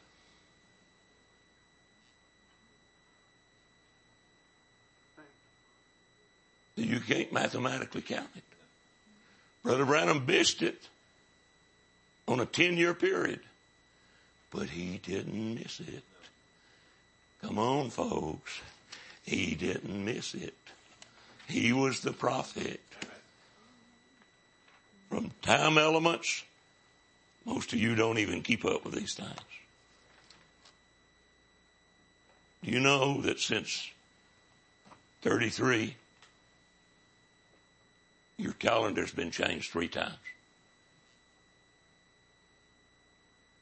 You can't mathematically count it. Brother Branham missed it on a ten-year period, but he didn't miss it. Come on, folks. He didn't miss it. He was the prophet. From time elements, most of you don't even keep up with these things. Do you know that since thirty-three, your calendar's been changed three times?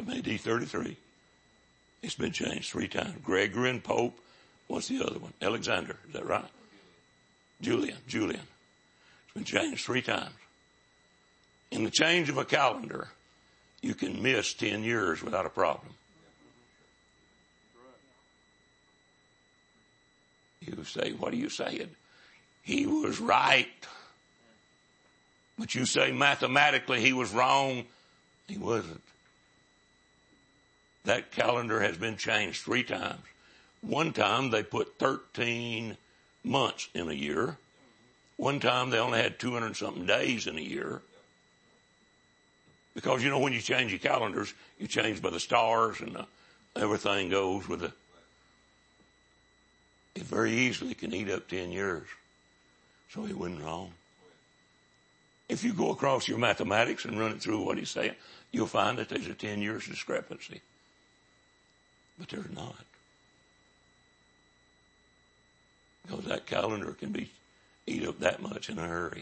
from A D thirty-three. It's been changed three times. Gregory and Pope. What's the other one? Alexander. Is that right? Julian. Julian. It's been changed three times. In the change of a calendar, you can miss ten years without a problem. You say, what are you saying? He was right. But you say mathematically he was wrong. He wasn't. That calendar has been changed three times. One time they put thirteen months in a year. One time they only had two hundred something days in a year. Because, you know, when you change your calendars, you change by the stars and the, everything goes with the, it very easily can eat up ten years. So he wasn't wrong. If you go across your mathematics and run it through what he's saying, you'll find that there's a ten years discrepancy. But there's not. Because that calendar can be eat up that much in a hurry.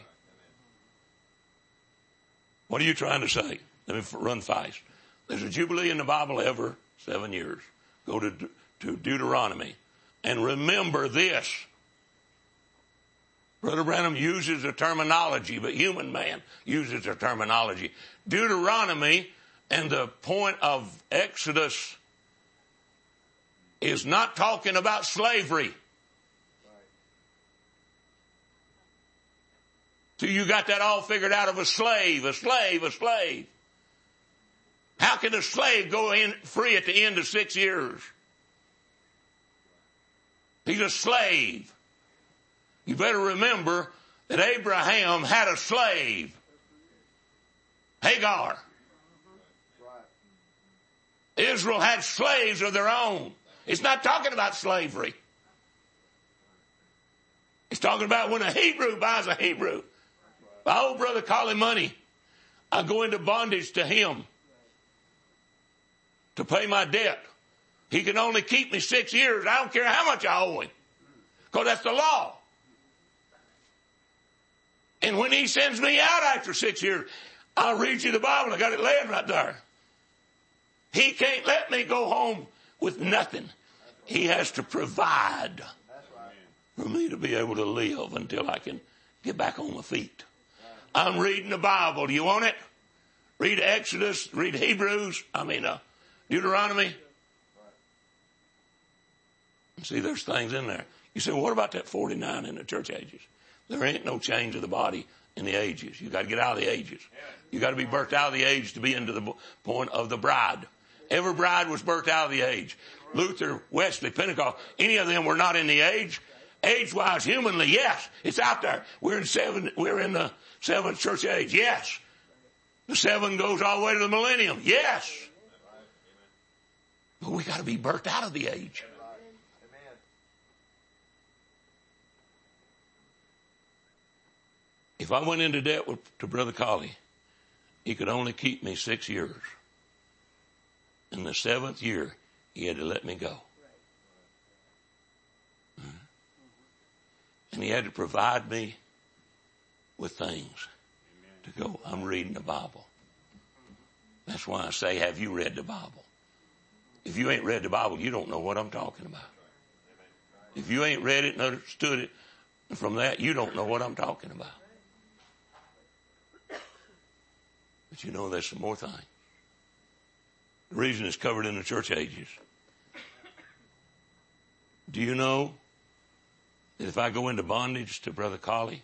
What are you trying to say? Let me run fast. There's a jubilee in the Bible every seven years. Go to, to Deuteronomy and remember this. Brother Branham uses a terminology, but human man uses a terminology. Deuteronomy and the point of Exodus is not talking about slavery. So you got that all figured out of a slave, a slave, a slave. How can a slave go in free at the end of six years? He's a slave. You better remember that Abraham had a slave. Hagar. Israel had slaves of their own. It's not talking about slavery. It's talking about when a Hebrew buys a Hebrew. My old brother called him money. I go into bondage to him to pay my debt. He can only keep me six years. I don't care how much I owe him. Because that's the law. And when he sends me out after six years, I'll read you the Bible. I got it laying right there. He can't let me go home with nothing. He has to provide for me to be able to live until I can get back on my feet. I'm reading the Bible. Do you want it? Read Exodus, read Hebrews, I mean uh, Deuteronomy. See, there's things in there. You say, well, what about that forty-nine in the church ages? There ain't no change of the body in the ages. You got to get out of the ages. You got to be birthed out of the age to be into the point of the bride. Every bride was birthed out of the age. Luther, Wesley, Pentecost, any of them were not in the age. Age-wise, humanly, yes, it's out there. We're in seven. We're in the seventh church age. Yes, the seven goes all the way to the millennium. Yes, but we got to be birthed out of the age. If I went into debt with, to Brother Colley, he could only keep me six years. In the seventh year, he had to let me go. And he had to provide me with things to go. I'm reading the Bible. That's why I say, have you read the Bible? If you ain't read the Bible, you don't know what I'm talking about. If you ain't read it and understood it from that, you don't know what I'm talking about. But you know, there's some more things. The reason it's covered in the church ages. Do you know that if I go into bondage to Brother Colley,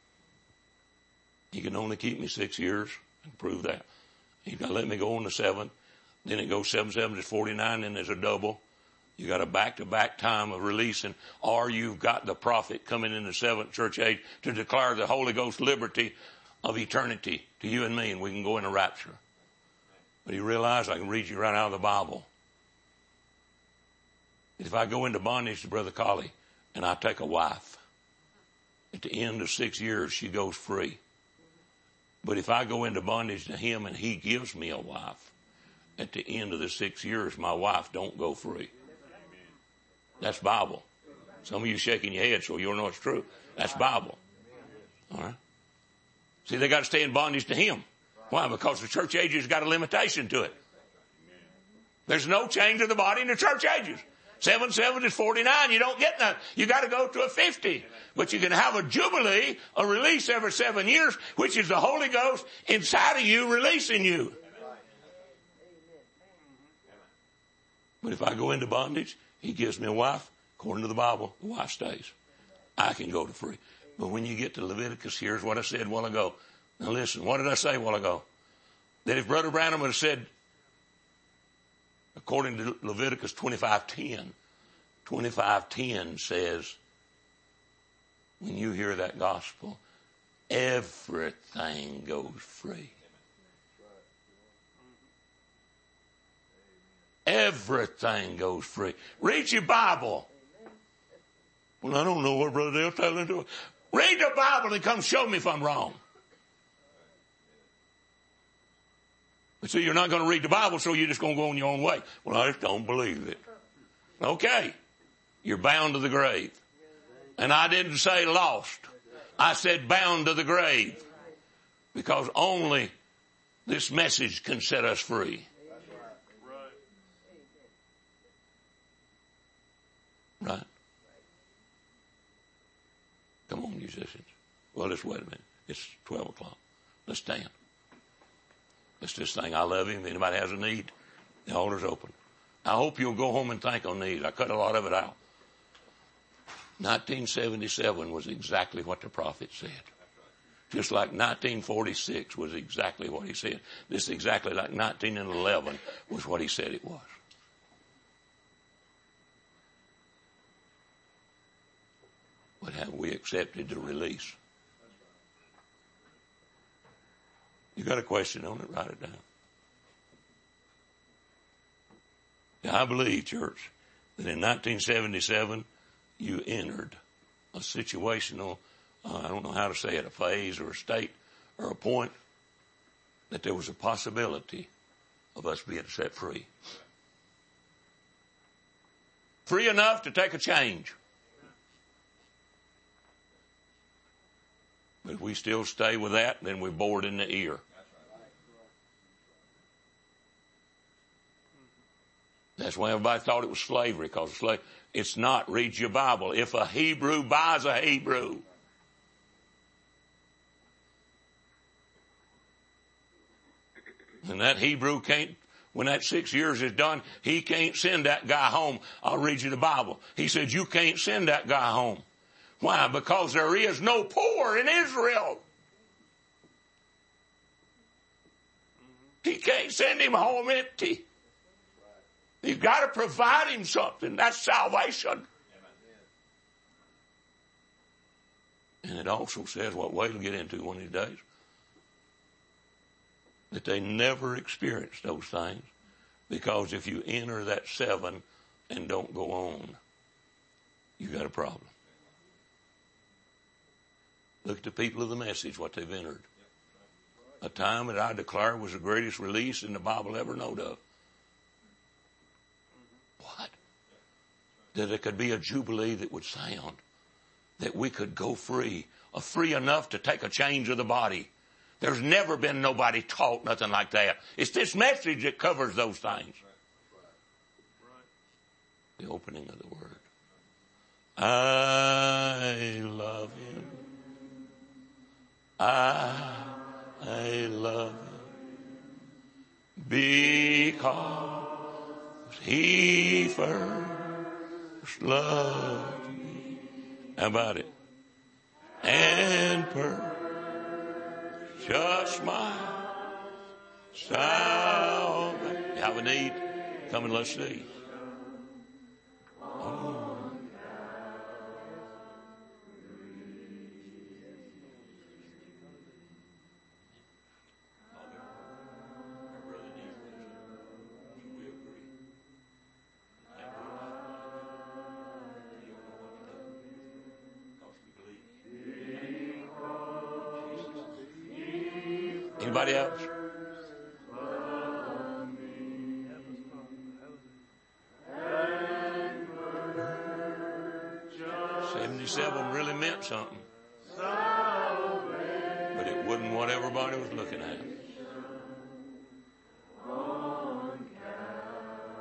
he can only keep me six years? I can prove that. He's got to let me go on the seventh. Then it goes seven, seven to forty-nine, and there's a double. You got a back-to-back time of releasing, or you've got the prophet coming in the seventh church age to declare the Holy Ghost liberty of eternity to you and me, and we can go in a rapture. But you realize I can read you right out of the Bible. If I go into bondage to Brother Colley and I take a wife, at the end of six years she goes free. But if I go into bondage to him and he gives me a wife, at the end of the six years my wife don't go free. That's Bible. Some of you shaking your head so you'll know it's true. That's Bible. All right. See, they got to stay in bondage to him. Why? Because the church age has got a limitation to it. There's no change of the body in the church ages. Seven sevens is forty-nine. You don't get none. You got to go to a fifty. But you can have a jubilee, a release every seven years, which is the Holy Ghost inside of you releasing you. But if I go into bondage, he gives me a wife. According to the Bible, the wife stays. I can go to free. But when you get to Leviticus, here's what I said a while ago. Now listen, what did I say a while ago? That if Brother Branham had said, according to Leviticus twenty-five ten, twenty-five ten says, when you hear that gospel, everything goes free. Everything goes free. Read your Bible. Well, I don't know what Brother Dale's telling you. Read the Bible and come show me if I'm wrong. But see, you're not going to read the Bible, so you're just going to go on your own way. Well, I just don't believe it. Okay. You're bound to the grave. And I didn't say lost. I said bound to the grave. Because only this message can set us free. Right? Come on, musicians. Well, let's wait a minute. It's twelve o'clock. Let's stand. Let's just sing, I love him. Anybody has a need, the altar's open. I hope you'll go home and think on these. I cut a lot of it out. nineteen seventy-seven was exactly what the prophet said. Just like nineteen forty-six was exactly what he said. This is exactly like nineteen eleven was what he said it was. But have we accepted the release? You got a question on it? Write it down. Now, I believe, church, that in nineteen seventy-seven you entered a situational, uh, I don't know how to say it, a phase or a state or a point that there was a possibility of us being set free. Free enough to take a change. But if we still stay with that, then we're bored in the ear. That's why everybody thought it was slavery, because slave, it's not. Read your Bible. If a Hebrew buys a Hebrew, and that Hebrew can't, when that six years is done, he can't send that guy home. I'll read you the Bible. He said, you can't send that guy home. Why? Because there is no poor in Israel. He can't send him home empty. You've got to provide him something. That's salvation. And it also says what Wade will get into one of these days, that they never experienced those things, because if you enter that seven and don't go on, you got a problem. Look at the people of the message, what they've entered. A time that I declare was the greatest release in the Bible ever known of. What? That there could be a jubilee that would sound. That we could go free. A free enough to take a change of the body. There's never been nobody taught nothing like that. It's this message that covers those things. The opening of the word. I love him. I, I love him because he first loved me. How about it? And purchased my salvation. You have a need? Come and let's see. Oh. Anybody else? seventy-seven really meant something. But it wasn't what everybody was looking at.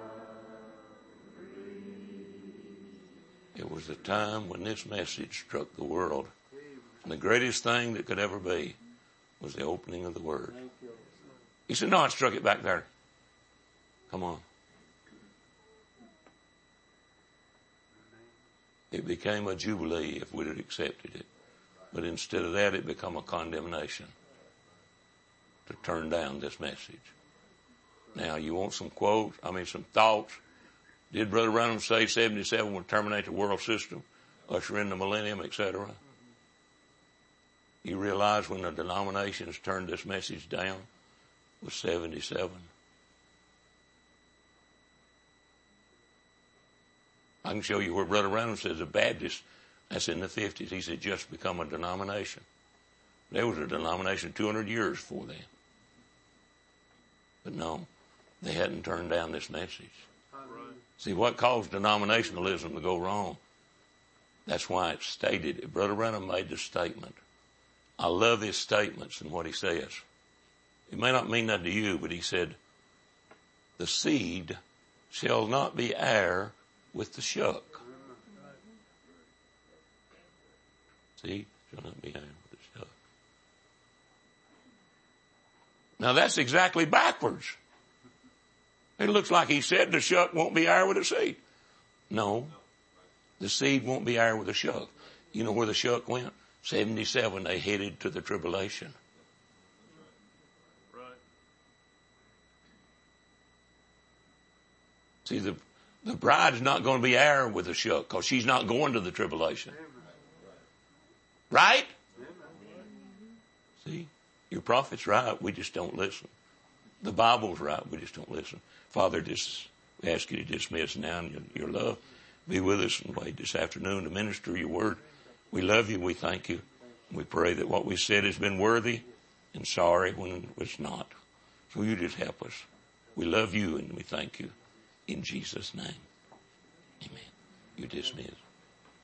a time when this message struck the world. And the greatest thing that could ever be was the opening of the Word. He said, no, I struck it back there. Come on. It became a jubilee if we'd have accepted it. But instead of that, it became a condemnation to turn down this message. Now, you want some quotes? I mean, some thoughts? Did Brother Branham say seventy-seven would terminate the world system, usher in the millennium, et cetera? You realize when the denominations turned this message down was seventy-seven. I can show you where Brother Branham says a Baptist, that's in the fifties. He said just become a denomination. There was a denomination two hundred years before then. But no, they hadn't turned down this message. See, what caused denominationalism to go wrong? That's why it's stated. Brother Branham made the statement. I love his statements and what he says. It may not mean that to you, but he said, the seed shall not be heir with the shuck. See, shall not be heir with the shuck. Now that's exactly backwards. It looks like he said the shuck won't be heir with the seed. No, the seed won't be heir with the shuck. You know where the shuck went? seventy-seven, they headed to the tribulation. Right. See, the, the bride's not going to be heir with the shuck because she's not going to the tribulation. Right? See, your prophet's right. We just don't listen. The Bible's right. We just don't listen. Father, just we ask you to dismiss now in your, your love. Be with us and wait this afternoon to minister your word. We love you. We thank you. We pray that what we said has been worthy and sorry when it's not. So you just help us. We love you and we thank you in Jesus' name. Amen. You dismiss.